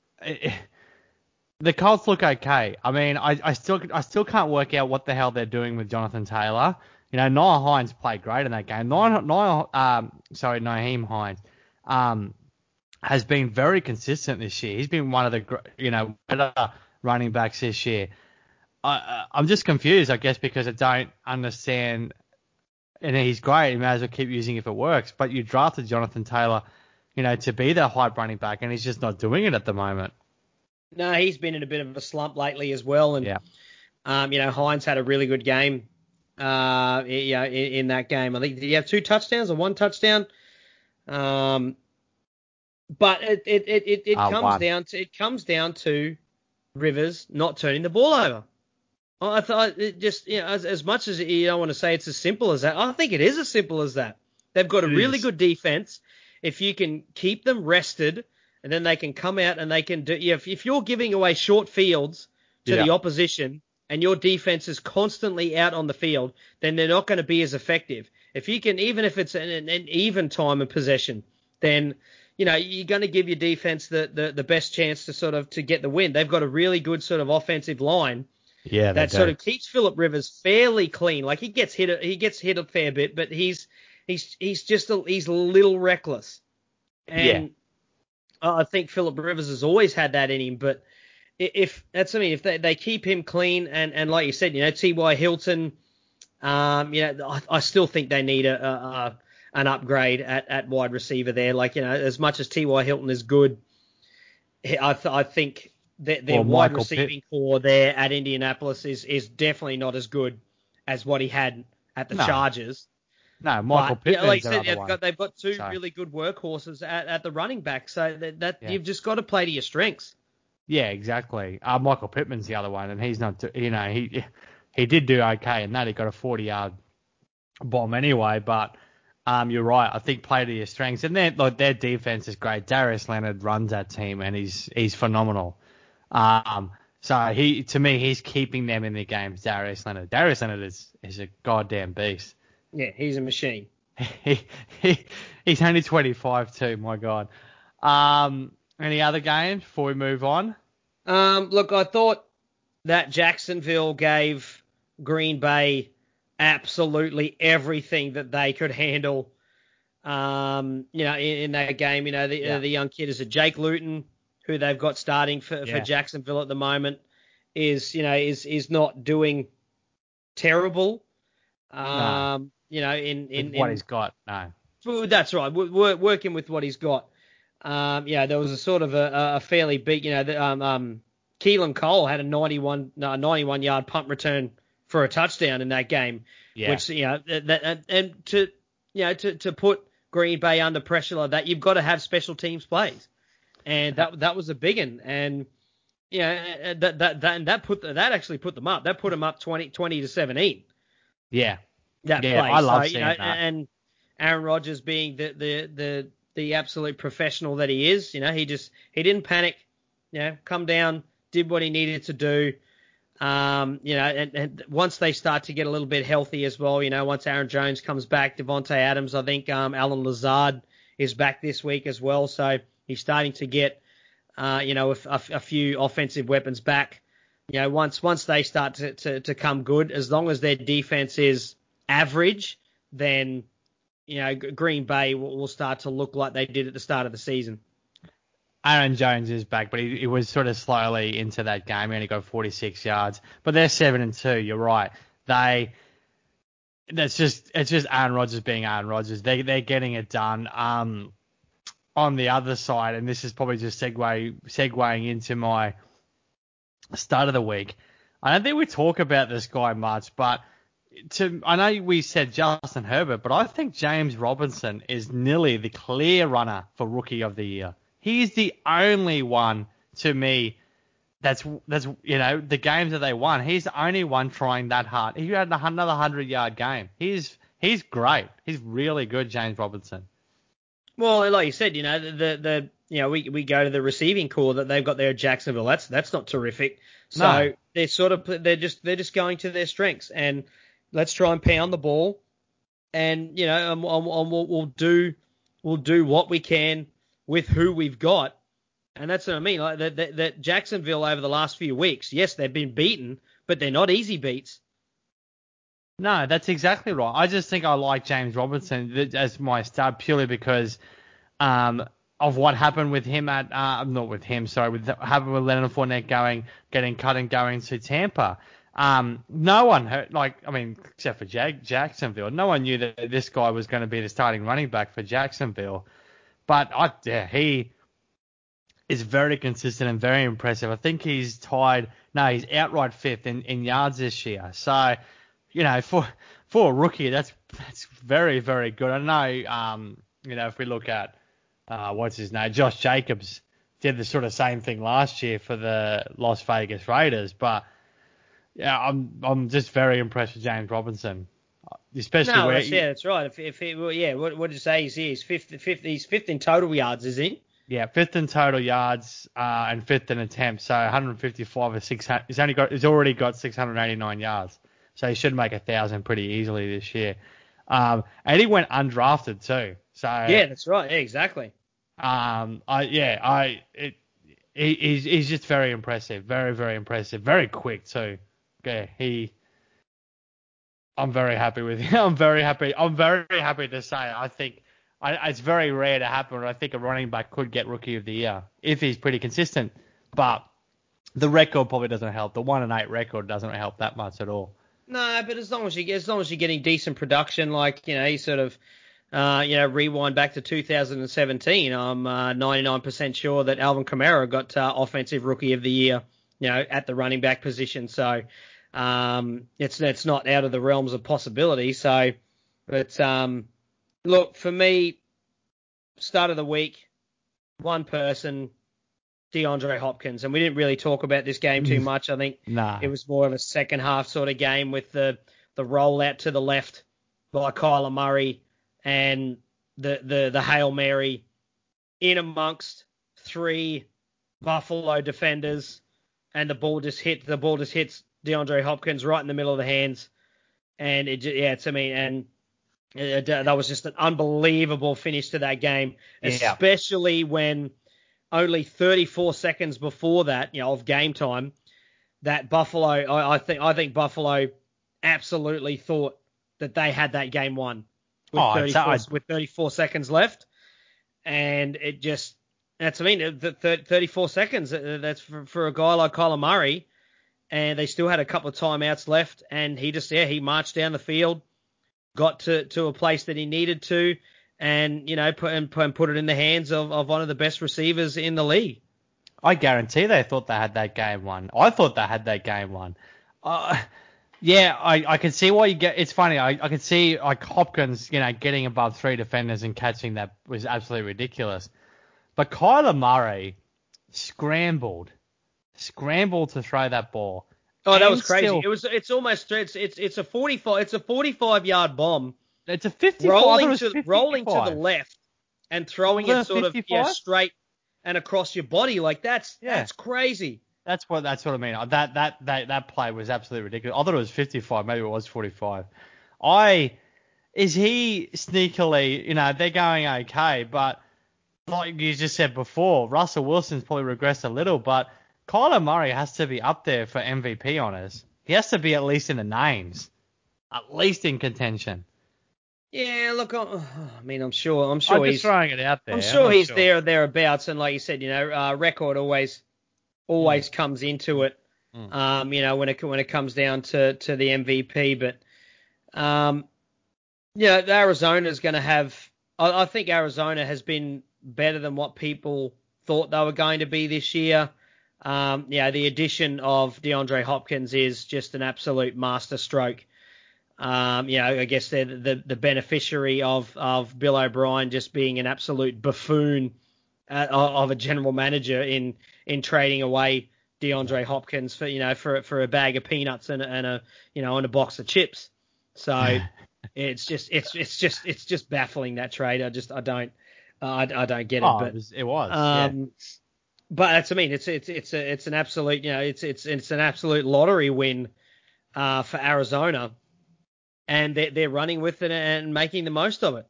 S1: the Colts look okay. I mean, I, I still I still can't work out what the hell they're doing with Jonathan Taylor. You know, Noah Hines played great in that game. Noah, Noah um, sorry, Naheem Hines, um, has been very consistent this year. He's been one of the you know better running backs this year. I, I'm just confused, I guess, because I don't understand. And he's great. You may as well keep using it if it works. But you drafted Jonathan Taylor, you know, to be the hype running back, and he's just not doing it at the moment.
S2: No, he's been in a bit of a slump lately as well, and
S1: Yeah.
S2: um, you know, Hines had a really good game. Uh, you know, in, in that game, I think did he have two touchdowns or one touchdown? Um, but it it it it, it
S1: Uh,
S2: comes
S1: one.
S2: down to it comes down to Rivers not turning the ball over. I thought it just you know as as much as you don't want to say it's as simple as that, I think it is as simple as that. They've got a
S1: It
S2: really
S1: is.
S2: good defense. If you can keep them rested, and then they can come out and they can do. If if you're giving away short fields to
S1: Yeah.
S2: the opposition and your defense is constantly out on the field, then they're not going to be as effective. If you can, even if it's an, an even time of possession, then you know you're going to give your defense the, the the best chance to sort of to get the win. They've got a really good sort of offensive line
S1: Yeah, they
S2: that sort
S1: do.
S2: of keeps Phillip Rivers fairly clean. Like he gets hit, he gets hit a fair bit, but he's he's he's just a, he's a little reckless.
S1: Yeah.
S2: And I think Phillip Rivers has always had that in him. But if that's I mean, if they, they keep him clean and, and like you said, you know, T Y. Hilton, um, you know, I, I still think they need a, a, a an upgrade at, at wide receiver there. Like you know, as much as T Y. Hilton is good, I th- I think their, their
S1: Well,
S2: wide
S1: Michael Pitt.
S2: receiving core there at Indianapolis is, is definitely not as good as what he had at the
S1: No.
S2: Chargers.
S1: No, Michael
S2: But yeah, like
S1: Pittman's
S2: you
S1: their
S2: said,
S1: other
S2: they've
S1: one.
S2: got they've got two
S1: So,
S2: really good workhorses at, at the running back. So that, that
S1: yeah.
S2: you've just got to play to your strengths.
S1: Yeah, exactly. Uh, Michael Pittman's the other one, and he's not, you know, he he did do okay in that. He got a forty-yard bomb anyway, but um, you're right. I think play to your strengths, and their like their defense is great. Darius Leonard runs that team, and he's he's phenomenal. Um, so he to me he's keeping them in the games. Darius Leonard. Darius Leonard is is a goddamn beast.
S2: Yeah, he's a machine.
S1: He, he he's only twenty-five too. My God. Um, any other games before we move on?
S2: Um, look, I thought that Jacksonville gave Green Bay absolutely everything that they could handle. Um, you know, in, in that game, you know, the
S1: Yeah.
S2: uh, the young kid is a Jake Luton, who they've got starting for, for
S1: Yeah.
S2: Jacksonville at the moment, is you know is is not doing terrible.
S1: No.
S2: Um, you know, in
S1: With
S2: in
S1: what
S2: in
S1: he's got, no.
S2: well, that's right, we're working with what he's got. Um, yeah, there was a sort of a, a fairly big, you know, the, um, um, Keelan Cole had a ninety-one, no, ninety-one yard punt return for a touchdown in that game,
S1: Yeah.
S2: which, you know, that, and, and to, you know, to, to put Green Bay under pressure like that, you've got to have special teams plays. And that, that was a big one. And, Yeah, that that that and that put that actually put them up. That put them up twenty, twenty to seventeen.
S1: Yeah.
S2: That
S1: Yeah,
S2: play.
S1: I love
S2: so,
S1: seeing
S2: you know,
S1: that.
S2: And Aaron Rodgers being the, the the the absolute professional that he is, you know, he just he didn't panic. You know, come down, did what he needed to do. Um, you know, and, and once they start to get a little bit healthy as well, you know, once Aaron Jones comes back, Devontae Adams, I think um, Alan Lazard is back this week as well. So he's starting to get, uh, you know, a, a, a few offensive weapons back. You know, once once they start to, to, to come good, as long as their defense is average, then, you know, Green Bay will, will start to look like they did at the start of the season.
S1: Aaron Jones is back, but he, he was sort of slowly into that game. He only got forty-six yards, but they're seven and two. You're right. They, that's just it's just Aaron Rodgers being Aaron Rodgers. They they're getting it done. Um, on the other side, and this is probably just segue segueing into my start of the week. I don't think we talk about this guy much, but to I know we said Justin Herbert, but I think James Robinson is nearly the clear runner for Rookie of the Year. He's the only one to me that's that's you know the games that they won. He's the only one trying that hard. He had another hundred yard game. He's he's great. He's really good, James Robinson.
S2: Well, like you said, you know the the you know we we go to the receiving core that they've got there at Jacksonville. That's that's not terrific. So
S1: No.
S2: they're sort of they're just they're just going to their strengths, and let's try and pound the ball, and you know and, and we'll, we'll do we'll do what we can with who we've got. And that's what I mean. Like that, that, that Jacksonville over the last few weeks, yes, they've been beaten, but they're not easy beats.
S1: No, that's exactly right. I just think I like James Robinson as my star purely because um, of what happened with him at uh, not with him, sorry, with happened with Leonard Fournette going, getting cut and going to Tampa. Um, no one heard, like, I mean, except for Jack, Jacksonville, no one knew that this guy was going to be the starting running back for Jacksonville. But I, yeah, he is very consistent and very impressive. I think he's tied, no, he's outright fifth in, in yards this year. So, you know, for for a rookie, that's that's very, very good. I know, um, you know, if we look at, uh, what's his name, Josh Jacobs did the sort of same thing last year for the Las Vegas Raiders. But, yeah, I'm I'm just very impressed with James Robinson. Especially
S2: no,
S1: where
S2: that's, yeah, that's right. If, if he, well, yeah, what, what did you say? He's, he's fifth, fifth, he's fifth in total yards, is he?
S1: Yeah, fifth in total yards uh, and fifth in attempts. So one hundred fifty-five or six hundred. He's only got. He's already got six hundred eighty-nine yards. So he should make a thousand pretty easily this year. Um, and he went undrafted too. So
S2: yeah, that's right. Yeah, exactly.
S1: Um, I yeah, I it, he, he's he's just very impressive. Very very impressive. Very quick too. Yeah, he. I'm very happy with him. I'm very happy. I'm very happy to say. I think. I, it's very rare to happen, but I think a running back could get Rookie of the Year if he's pretty consistent. But the record probably doesn't help. The one and eight record doesn't help that much at all.
S2: No, but as long as you as long as you're getting decent production, like you know, you sort of, uh, you know, rewind back to two thousand seventeen. I'm uh, ninety-nine percent sure that Alvin Kamara got uh, Offensive Rookie of the Year, you know, at the running back position. So um, it's it's not out of the realms of possibility. So, but um. Look, for me, start of the week, one person, DeAndre Hopkins. And we didn't really talk about this game too much. I think
S1: nah.
S2: It was more of a second half sort of game with the, the rollout to the left by Kyler Murray and the, the, the Hail Mary in amongst three Buffalo defenders. And the ball just hit, the ball just hits DeAndre Hopkins right in the middle of the hands. And it, yeah, it's, I mean, and, It, uh, that was just an unbelievable finish to that game,
S1: yeah.
S2: especially when only thirty-four seconds before that, you know, of game time, that Buffalo, I, I think, I think Buffalo absolutely thought that they had that game won with,
S1: oh,
S2: thirty-four,
S1: I...
S2: with thirty-four seconds left, and it just, that's I mean, the thirty-four seconds, that's for, for a guy like Kyler Murray, and they still had a couple of timeouts left, and he just, yeah, he marched down the field. Got to, to a place that he needed to, and you know, put and, and put it in the hands of, of one of the best receivers in the league.
S1: I guarantee they thought they had that game won. I thought they had that game won. Uh, yeah, I, I can see why you get. It's funny. I, I can see like Hopkins, you know, getting above three defenders and catching that was absolutely ridiculous. But Kyler Murray scrambled scramble to throw that ball.
S2: Oh, that
S1: And
S2: was crazy.
S1: still-
S2: It was. It's almost. It's it's it's a forty-five. It's a forty-five yard bomb
S1: It's a fifty-five. I thought it
S2: rolling
S1: was
S2: to rolling to the
S1: fifty-five.
S2: left and throwing
S1: Wasn't
S2: it
S1: it
S2: sort of yeah
S1: fifty-five?
S2: straight and across your body. Like that's
S1: Yeah.
S2: that's crazy.
S1: That's what that's what I mean. That that that that play was absolutely ridiculous. I thought it was fifty-five, maybe it was forty-five. I is he sneakily, you know, they're going okay, but like you just said before, Russell Wilson's probably regressed a little, but Kyler Murray has to be up there for M V P honors. He has to be at least in the names, at least in contention.
S2: Yeah, look, I I mean, I'm sure, I'm sure
S1: I'm
S2: he's,
S1: just throwing it out there.
S2: I'm sure
S1: not
S2: he's
S1: sure.
S2: there or thereabouts, and like you said, you know, uh, record always, always comes into it.
S1: Mm.
S2: Um, you know, when it when it comes down to, to the M V P, but um, yeah, Arizona's going to have. I, I think Arizona has been better than what people thought they were going to be this year. Um, yeah, the addition of DeAndre Hopkins is just an absolute masterstroke. Um, you know, I guess they're the, the beneficiary of, of Bill O'Brien just being an absolute buffoon uh, of a general manager in, in trading away DeAndre Hopkins for, you know, for, for a bag of peanuts and, and a, you know, and a box of chips. So it's just, it's, it's just, it's just baffling, that trade. I just, I don't, uh, I, I don't get it.
S1: Oh,
S2: but,
S1: it was. It was
S2: um,
S1: yeah.
S2: But that's I mean it's it's it's a, it's an absolute you know it's it's it's an absolute lottery win uh, for Arizona, and they're they're running with it and making the most of it.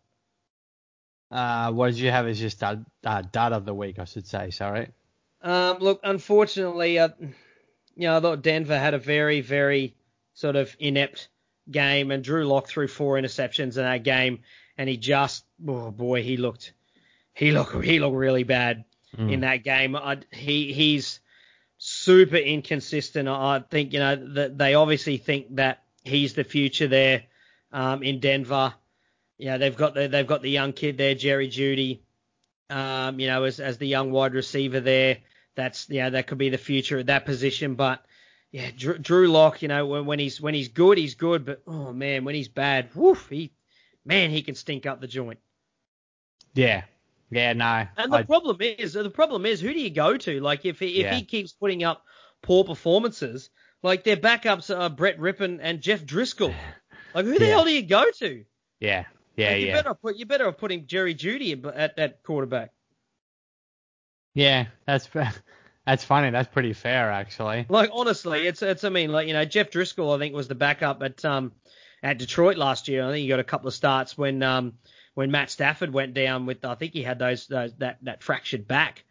S1: Uh, what did you have as just uh, uh, dud of the week, I should say? Sorry.
S2: Um, look, unfortunately, uh, you know I thought Denver had a very very sort of inept game, and Drew Lock threw four interceptions in that game, and he just oh boy he looked he looked he looked really bad.
S1: Mm.
S2: In that game, I, he he's super inconsistent. I think you know that they obviously think that he's the future there um, in Denver. You know they've got the they've got the young kid there, Jerry Jeudy. Um, you know as as the young wide receiver there. That's yeah that could be the future at that position. But yeah, Drew, Drew Lock, you know when, when he's when he's good, he's good. But oh man, when he's bad, woof, he man he can stink up the joint.
S1: Yeah. Yeah, no.
S2: And the
S1: I,
S2: problem is, the problem is, who do you go to? Like, if he, if
S1: Yeah.
S2: he keeps putting up poor performances, like their backups are Brett Rippon and Jeff Driscoll. Like, who the
S1: Yeah.
S2: hell do you go to?
S1: yeah, yeah,
S2: Like, you
S1: yeah.
S2: better put, you better have putting Jerry Jeudy at that quarterback.
S1: Yeah, that's that's funny. That's pretty fair, actually.
S2: Like, honestly, it's it's. I mean, like you know, Jeff Driscoll, I think was the backup at um at Detroit last year. I think he got a couple of starts when um. when Matt Stafford went down with, I think he had those, those that, that fractured back.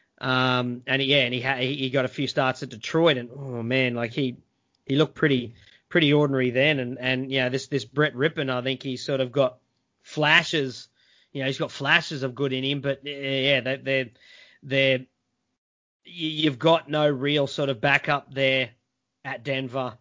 S2: Um, and yeah, and he had, he got a few starts at Detroit and, oh man, like he, he looked pretty, pretty ordinary then. And, and, yeah, this, this Brett Rippon, I think he's sort of got flashes, you know, he's got flashes of good in him, but yeah, they, they're, they're, you've got no real sort of backup there at Denver.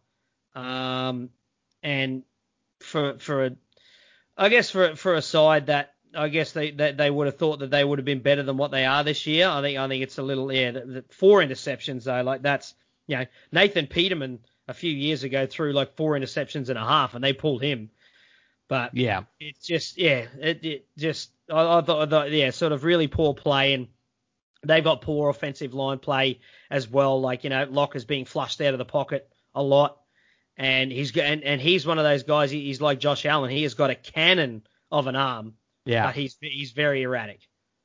S2: Um, and for, for a, I guess for for a side that I guess they, they they would have thought that they would have been better than what they are this year. I think I think it's a little yeah. The, the four interceptions though, like that's you know Nathan Peterman a few years ago threw like four interceptions and a half, and they pulled him. But
S1: Yeah.
S2: it's just yeah, it, it just I, I, thought, I thought yeah, sort of really poor play, and they've got poor offensive line play as well. Like you know Locker's being flushed out of the pocket a lot. And he's and, and he's one of those guys. He's like Josh Allen. He has got a cannon of an arm.
S1: Yeah.
S2: But he's he's very erratic.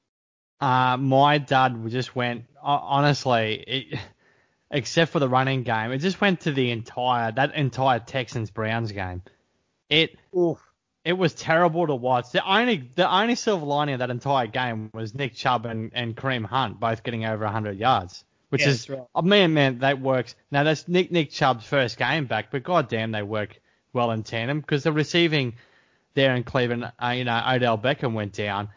S1: Uh, my dad just went, honestly, it, except for the running game, it just went to the entire, that entire Texans-Browns game. It
S2: Oof.
S1: it was terrible to watch. The only the only silver lining of that entire game was Nick Chubb and, and Kareem Hunt both getting over one hundred yards. Which
S2: Yeah,
S1: is,
S2: that's right.
S1: oh man, man, that works. Now, that's Nick Nick Chubb's first game back, but goddamn, they work well in tandem because the receiving there in Cleveland, uh, you know, Odell Beckham went down.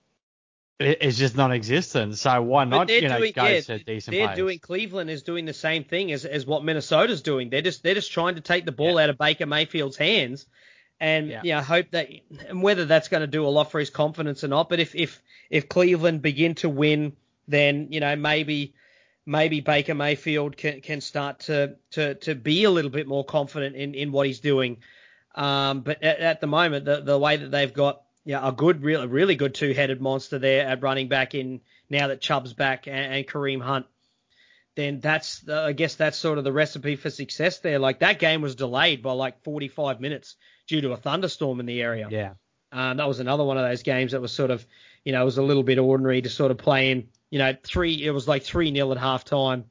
S1: It, it's just non-existent. So why
S2: But
S1: not,
S2: they're
S1: you know,
S2: doing,
S1: go
S2: yeah,
S1: to decent
S2: they're
S1: players?
S2: doing. Cleveland is doing the same thing as, as what Minnesota's doing. They're just they're just trying to take the ball
S1: Yeah.
S2: out of Baker Mayfield's hands, and
S1: Yeah.
S2: you know, hope that and whether that's going to do a lot for his confidence or not. But if if if Cleveland begin to win, then you know maybe. Maybe Baker Mayfield can, can start to, to, to be a little bit more confident in, in what he's doing. Um, but at, at the moment, the, the way that they've got yeah, a good, really, really good two-headed monster there at running back in now that Chubb's back and, and Kareem Hunt, then that's the, I guess that's sort of the recipe for success there. Like that game was delayed by like forty-five minutes due to a thunderstorm in the area.
S1: Yeah.
S2: Um, that was another one of those games that was sort of, you know, it was a little bit ordinary to sort of play in, you know, three, it was like three nil at halftime.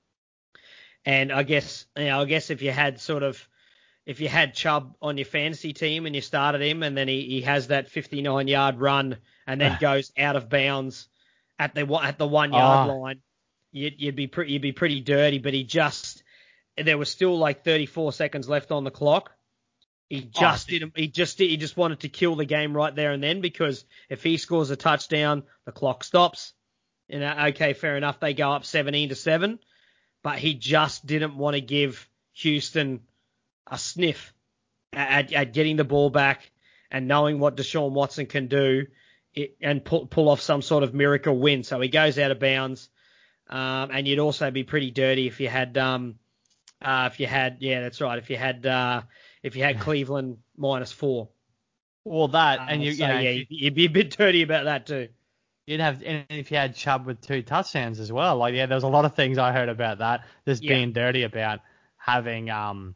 S2: And I guess, you know, I guess if you had sort of, if you had Chubb on your fantasy team and you started him and then he, he has that fifty-nine yard run and then goes out of bounds at the at the one yard
S1: Oh.
S2: line, you'd, you'd be pretty you'd be pretty dirty. But he just there was still like thirty-four seconds left on the clock. He just
S1: Oh,
S2: didn't. He just he just wanted to kill the game right there and then because if he scores a touchdown, the clock stops. You know, okay, fair enough. They go up seventeen to seven, but he just didn't want to give Houston a sniff at, at getting the ball back and knowing what Deshaun Watson can do it, and pull, pull off some sort of miracle win. So he goes out of bounds, um, and you'd also be pretty dirty if you had, um, uh, if you had, yeah, that's right, if you had, uh, if you had Cleveland minus four.
S1: Well, that
S2: Uh,
S1: and you,
S2: so,
S1: you know,
S2: yeah,
S1: if you,
S2: you'd be a bit dirty about that too.
S1: you'd have, and if you had Chubb with two touchdowns as well, like yeah, there was a lot of things I heard about that. Just
S2: Yeah.
S1: being dirty about having um.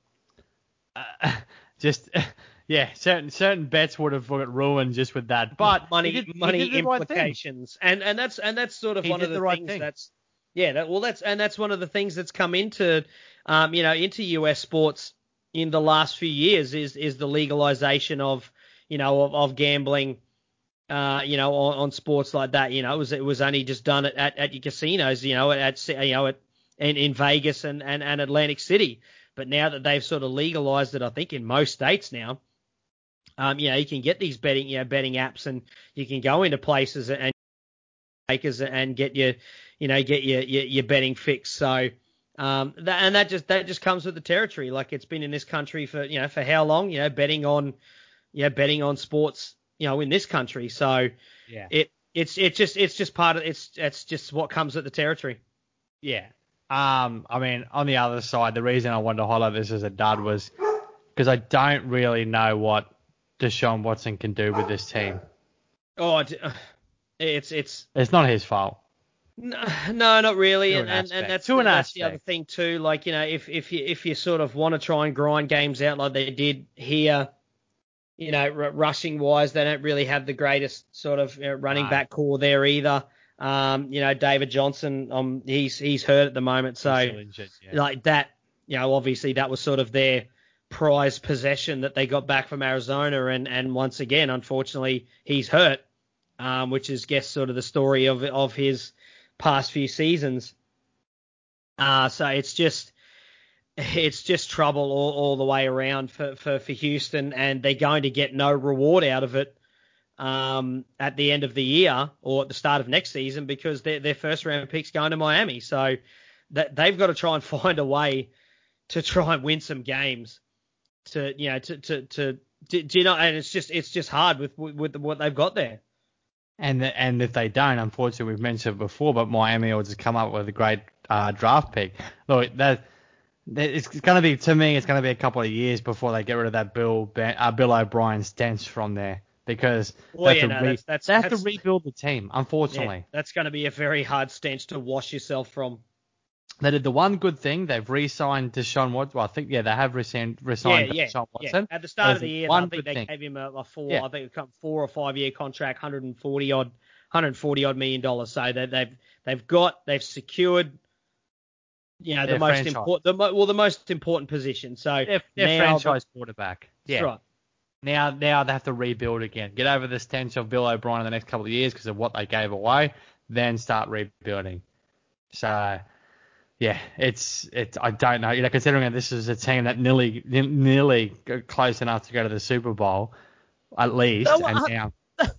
S1: Uh, just yeah, certain certain bets would have got ruined just with that. But
S2: money
S1: he did,
S2: money
S1: he did the right thing.
S2: implications, and and that's and that's sort of
S1: He
S2: one
S1: did
S2: of the,
S1: the right
S2: things
S1: thing.
S2: that's yeah, that, well that's and that's one of the things that's come into um you know into U S sports in the last few years is is the legalization of you know of, of gambling. Uh, you know, on, on sports like that, you know, it was it was only just done at, at, at your casinos, you know, at, at you know, at in, in Vegas and, and, and Atlantic City. But now that they've sort of legalized it, I think in most states now, um, you know, you can get these betting, you know, betting apps, and you can go into places and makers and get your, you know, get your your, your betting fix. So, um, that, and that just that just comes with the territory. Like it's been in this country for you know for how long? You know, betting on, you know, betting on sports, you know, in this country. So,
S1: Yeah.
S2: it it's it's just it's just part of it's it's just what comes with the territory.
S1: Yeah. Um, I mean, on the other side, the reason I wanted to highlight this as a dud was because I don't really know what Deshaun Watson can do with this team.
S2: Oh, it's it's
S1: It's not his fault.
S2: no, no not really,
S1: To
S2: and
S1: an
S2: and, and
S1: aspect.
S2: that's
S1: To an
S2: that's the
S1: aspect.
S2: other thing too. Like you know, if if you if you sort of want to try and grind games out like they did here, you know, r- rushing wise, they don't really have the greatest sort of you know, running
S1: No.
S2: back core there either. Um, you know, David Johnson, um, he's he's hurt at the moment, so
S1: He's still injured, yeah.
S2: like that, you know, obviously that was sort of their prized possession that they got back from Arizona, and and once again, unfortunately, he's hurt, um, which is guess sort of the story of of his past few seasons. Uh, so it's just it's just trouble all, all the way around for, for, for Houston, and they're going to get no reward out of it um, at the end of the year or at the start of next season because their their first round pick's going to Miami. So that they've got to try and find a way to try and win some games. To you know to to to do you know, and it's just it's just hard with with what they've got there.
S1: And and if they don't, unfortunately, we've mentioned it before, but Miami will just come up with a great uh, draft pick. Look, that. It's going to be, to me, it's going to be a couple of years before they get rid of that Bill uh, Bill O'Brien stench from there because
S2: Well,
S1: they have,
S2: yeah,
S1: to,
S2: no,
S1: re-
S2: that's, that's,
S1: they have
S2: that's,
S1: to rebuild the team, unfortunately.
S2: Yeah, that's going to be a very hard stench to wash yourself from.
S1: They did the one good thing, they've re-signed Deshaun Watson. Well, I think, yeah, they have re-signed,
S2: Yeah,
S1: re-signed
S2: yeah,
S1: Deshaun
S2: yeah.
S1: Watson.
S2: At the start of
S1: That
S2: the
S1: is
S2: year,
S1: one
S2: I think
S1: good
S2: they
S1: thing.
S2: gave him a, a four,
S1: Yeah.
S2: I think a four or five year contract, one hundred forty odd, one hundred forty odd million dollars. So they, they've they've got they've secured, you know, the
S1: Their
S2: most
S1: franchise.
S2: important, the mo- well, the most important position. So
S1: Their, their
S2: now
S1: franchise
S2: the,
S1: quarterback.
S2: That's
S1: Yeah.
S2: right.
S1: Now, now they have to rebuild again. Get over the stench of Bill O'Brien in the next couple of years because of what they gave away, then start rebuilding. So, yeah, it's it's. I don't know. You know, considering that this is a team that nearly nearly got close enough to go to the Super Bowl, at least,
S2: They were
S1: and
S2: up-
S1: now,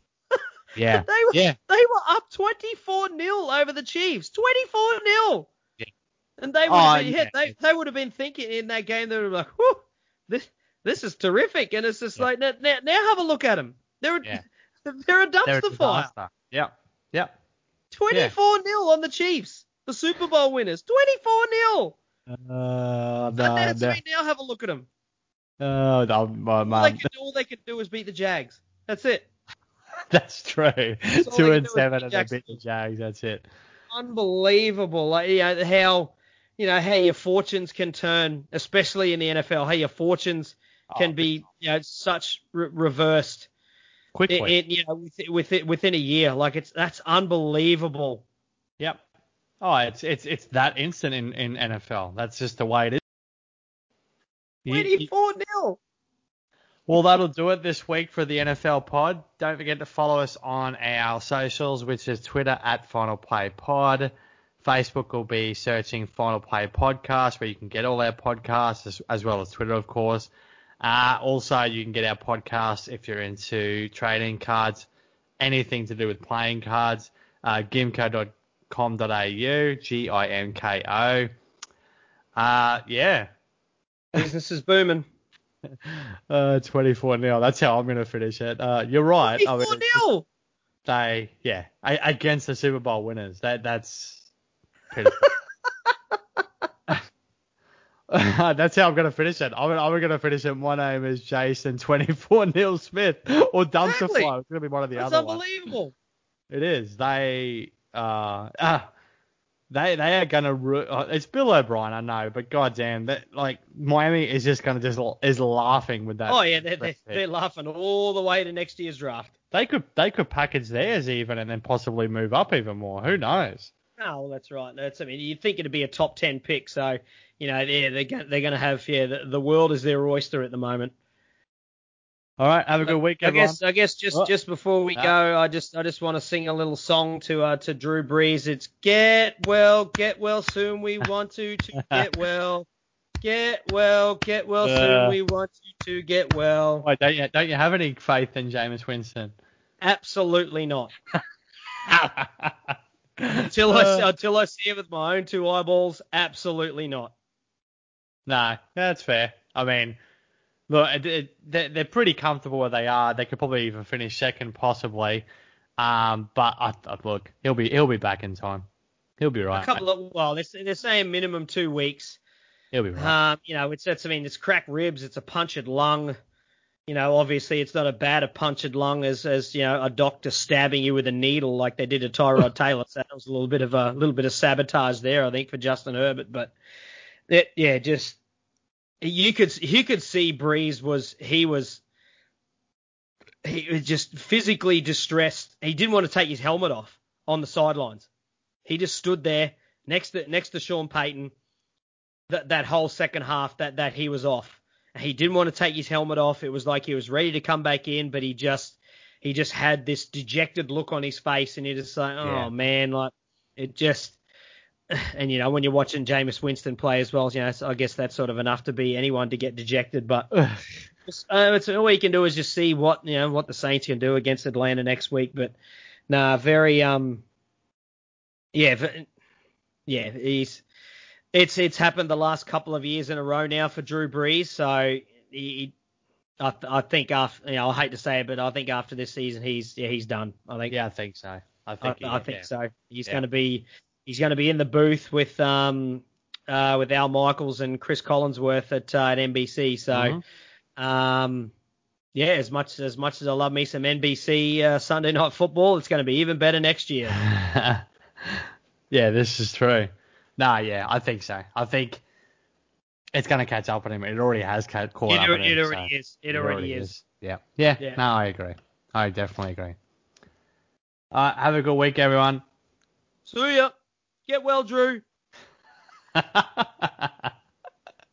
S1: yeah,
S2: they were
S1: yeah,
S2: they were up twenty-four nil over the Chiefs, twenty-four nil.
S1: Yeah.
S2: And they would
S1: Oh,
S2: have been
S1: yeah,
S2: hit. They they would have been thinking in that game, they were like, whew, this this is terrific. And it's just
S1: Yeah.
S2: like, now, now, now have a look at them. They're a,
S1: Yeah.
S2: they're a
S1: they're a
S2: dumpster fire.
S1: disaster. Yep, yep.
S2: twenty-four nil on the Chiefs, the Super Bowl winners. twenty-four nil.
S1: Uh,
S2: And
S1: no,
S2: that's
S1: no,
S2: me. Now have a look at them.
S1: oh, no, my
S2: All they,
S1: mum.
S2: can, all they can do is beat the Jags. That's it.
S1: That's true.
S2: all
S1: Two
S2: they can
S1: and
S2: do is
S1: seven
S2: beat
S1: and they beat the
S2: Jacksonville.
S1: Jags. That's it.
S2: Unbelievable. Like, you know, how you know, how your fortunes can turn, especially in the N F L, how your fortunes can
S1: Oh,
S2: be, you know, such re- reversed
S1: quickly.
S2: in, you know, within, within within a year. Like it's that's unbelievable.
S1: Yep. Oh, it's it's it's that instant in, in N F L. That's just the way it is. You, you,
S2: twenty-four nil.
S1: well, that'll do it this week for the N F L pod. Don't forget to follow us on our socials, which is Twitter at Final Play Pod. Facebook will be searching Final Play Podcast, where you can get all our podcasts, as, as well as Twitter, of course. Uh, also, you can get our podcast if you're into trading cards, anything to do with playing cards. Uh, gimco dot com dot a u, G I M K O. Uh, yeah.
S2: Business is booming.
S1: Uh, twenty-four nil. That's how I'm going to finish it. Uh, you're right. I mean,
S2: twenty-four nil.
S1: they, yeah, I, against the Super Bowl winners. That That's pitiful. That's how I'm going to finish it. I'm, I'm going to finish it. My name is Jason twenty-four nil Smith or Dumpster
S2: Exactly.
S1: Fly. It's going to be one of the
S2: That's
S1: other ones.
S2: unbelievable.
S1: It is. They, uh, ah, they, they are going to, ru- uh, it's Bill O'Brien, I know, but goddamn, that, like, Miami is just going to just, is laughing with that.
S2: Oh yeah, they're, they're, they're laughing all the way to next year's draft.
S1: They could, they could package theirs even and then possibly move up even more. Who knows?
S2: Oh, well, that's right. That's I mean, you'd think it'd be a top ten pick, so you know they're they're going, they're going to have yeah the, the world is their oyster at the moment.
S1: All right, have a good week,
S2: I
S1: everyone.
S2: guess I guess just,
S1: Oh.
S2: just before we
S1: Ah.
S2: go, I just I just want to sing a little song to uh to Drew Brees. It's get well, get well soon. We want to to get well, get well, get well
S1: Uh.
S2: soon. We want you to get well.
S1: Wait, don't you, don't you have any faith in Jameis Winston?
S2: Absolutely not. Until I
S1: Uh,
S2: until I see it with my own two eyeballs, absolutely not.
S1: No, that's fair. I mean, look, it, it, they're, they're pretty comfortable where they are. They could probably even finish second, possibly. Um, but I, I, look, he'll be he'll be back in time. He'll be right.
S2: A couple of well, they're, they're saying minimum two weeks.
S1: He'll be right.
S2: Um, you know, it's that's I mean, it's cracked ribs, it's a punctured lung. You know, obviously it's not as bad a punctured lung as, as you know a doctor stabbing you with a needle like they did to Tyrod Taylor. So that was a little bit of a little bit of sabotage there, I think, for Justin Herbert. But it, yeah, just you could you could see Breeze was he was he was just physically distressed. He didn't want to take his helmet off on the sidelines. He just stood there next to next to Sean Payton. That that whole second half that that he was off. He didn't want to take his helmet off. It was like he was ready to come back in, but he just he just had this dejected look on his face, and he just like, oh
S1: Yeah.
S2: man, like it just. And you know, when you're watching Jameis Winston play as well, you know, so I guess that's sort of enough to be anyone to get dejected. But just, uh, it's all you can do is just see what you know what the Saints can do against Atlanta next week. But nah, very um, yeah, v- yeah, he's. It's it's happened the last couple of years in a row now for Drew Brees, so he, I, th- I think after you know I hate to say it, but I think after this season he's yeah he's done. I think
S1: Yeah, I think so. I
S2: I,
S1: think.
S2: I
S1: yeah,
S2: think
S1: yeah.
S2: so. He's
S1: Yeah.
S2: going to be he's going to be in the booth with um uh with Al Michaels and Chris Collinsworth at uh, at N B C. So
S1: Mhm.
S2: um yeah, as much as much as I love me some N B C uh, Sunday Night Football, it's going to be even better next year.
S1: Yeah, this is true. Nah, yeah, I think so. I think it's going to catch up on him. It already has ca- caught
S2: It,
S1: up on him.
S2: it already
S1: so
S2: is. It, already is.
S1: Yeah. yeah.
S2: Yeah.
S1: No, I agree. I definitely agree. Uh, have a good week, everyone.
S2: See ya. Get well, Drew.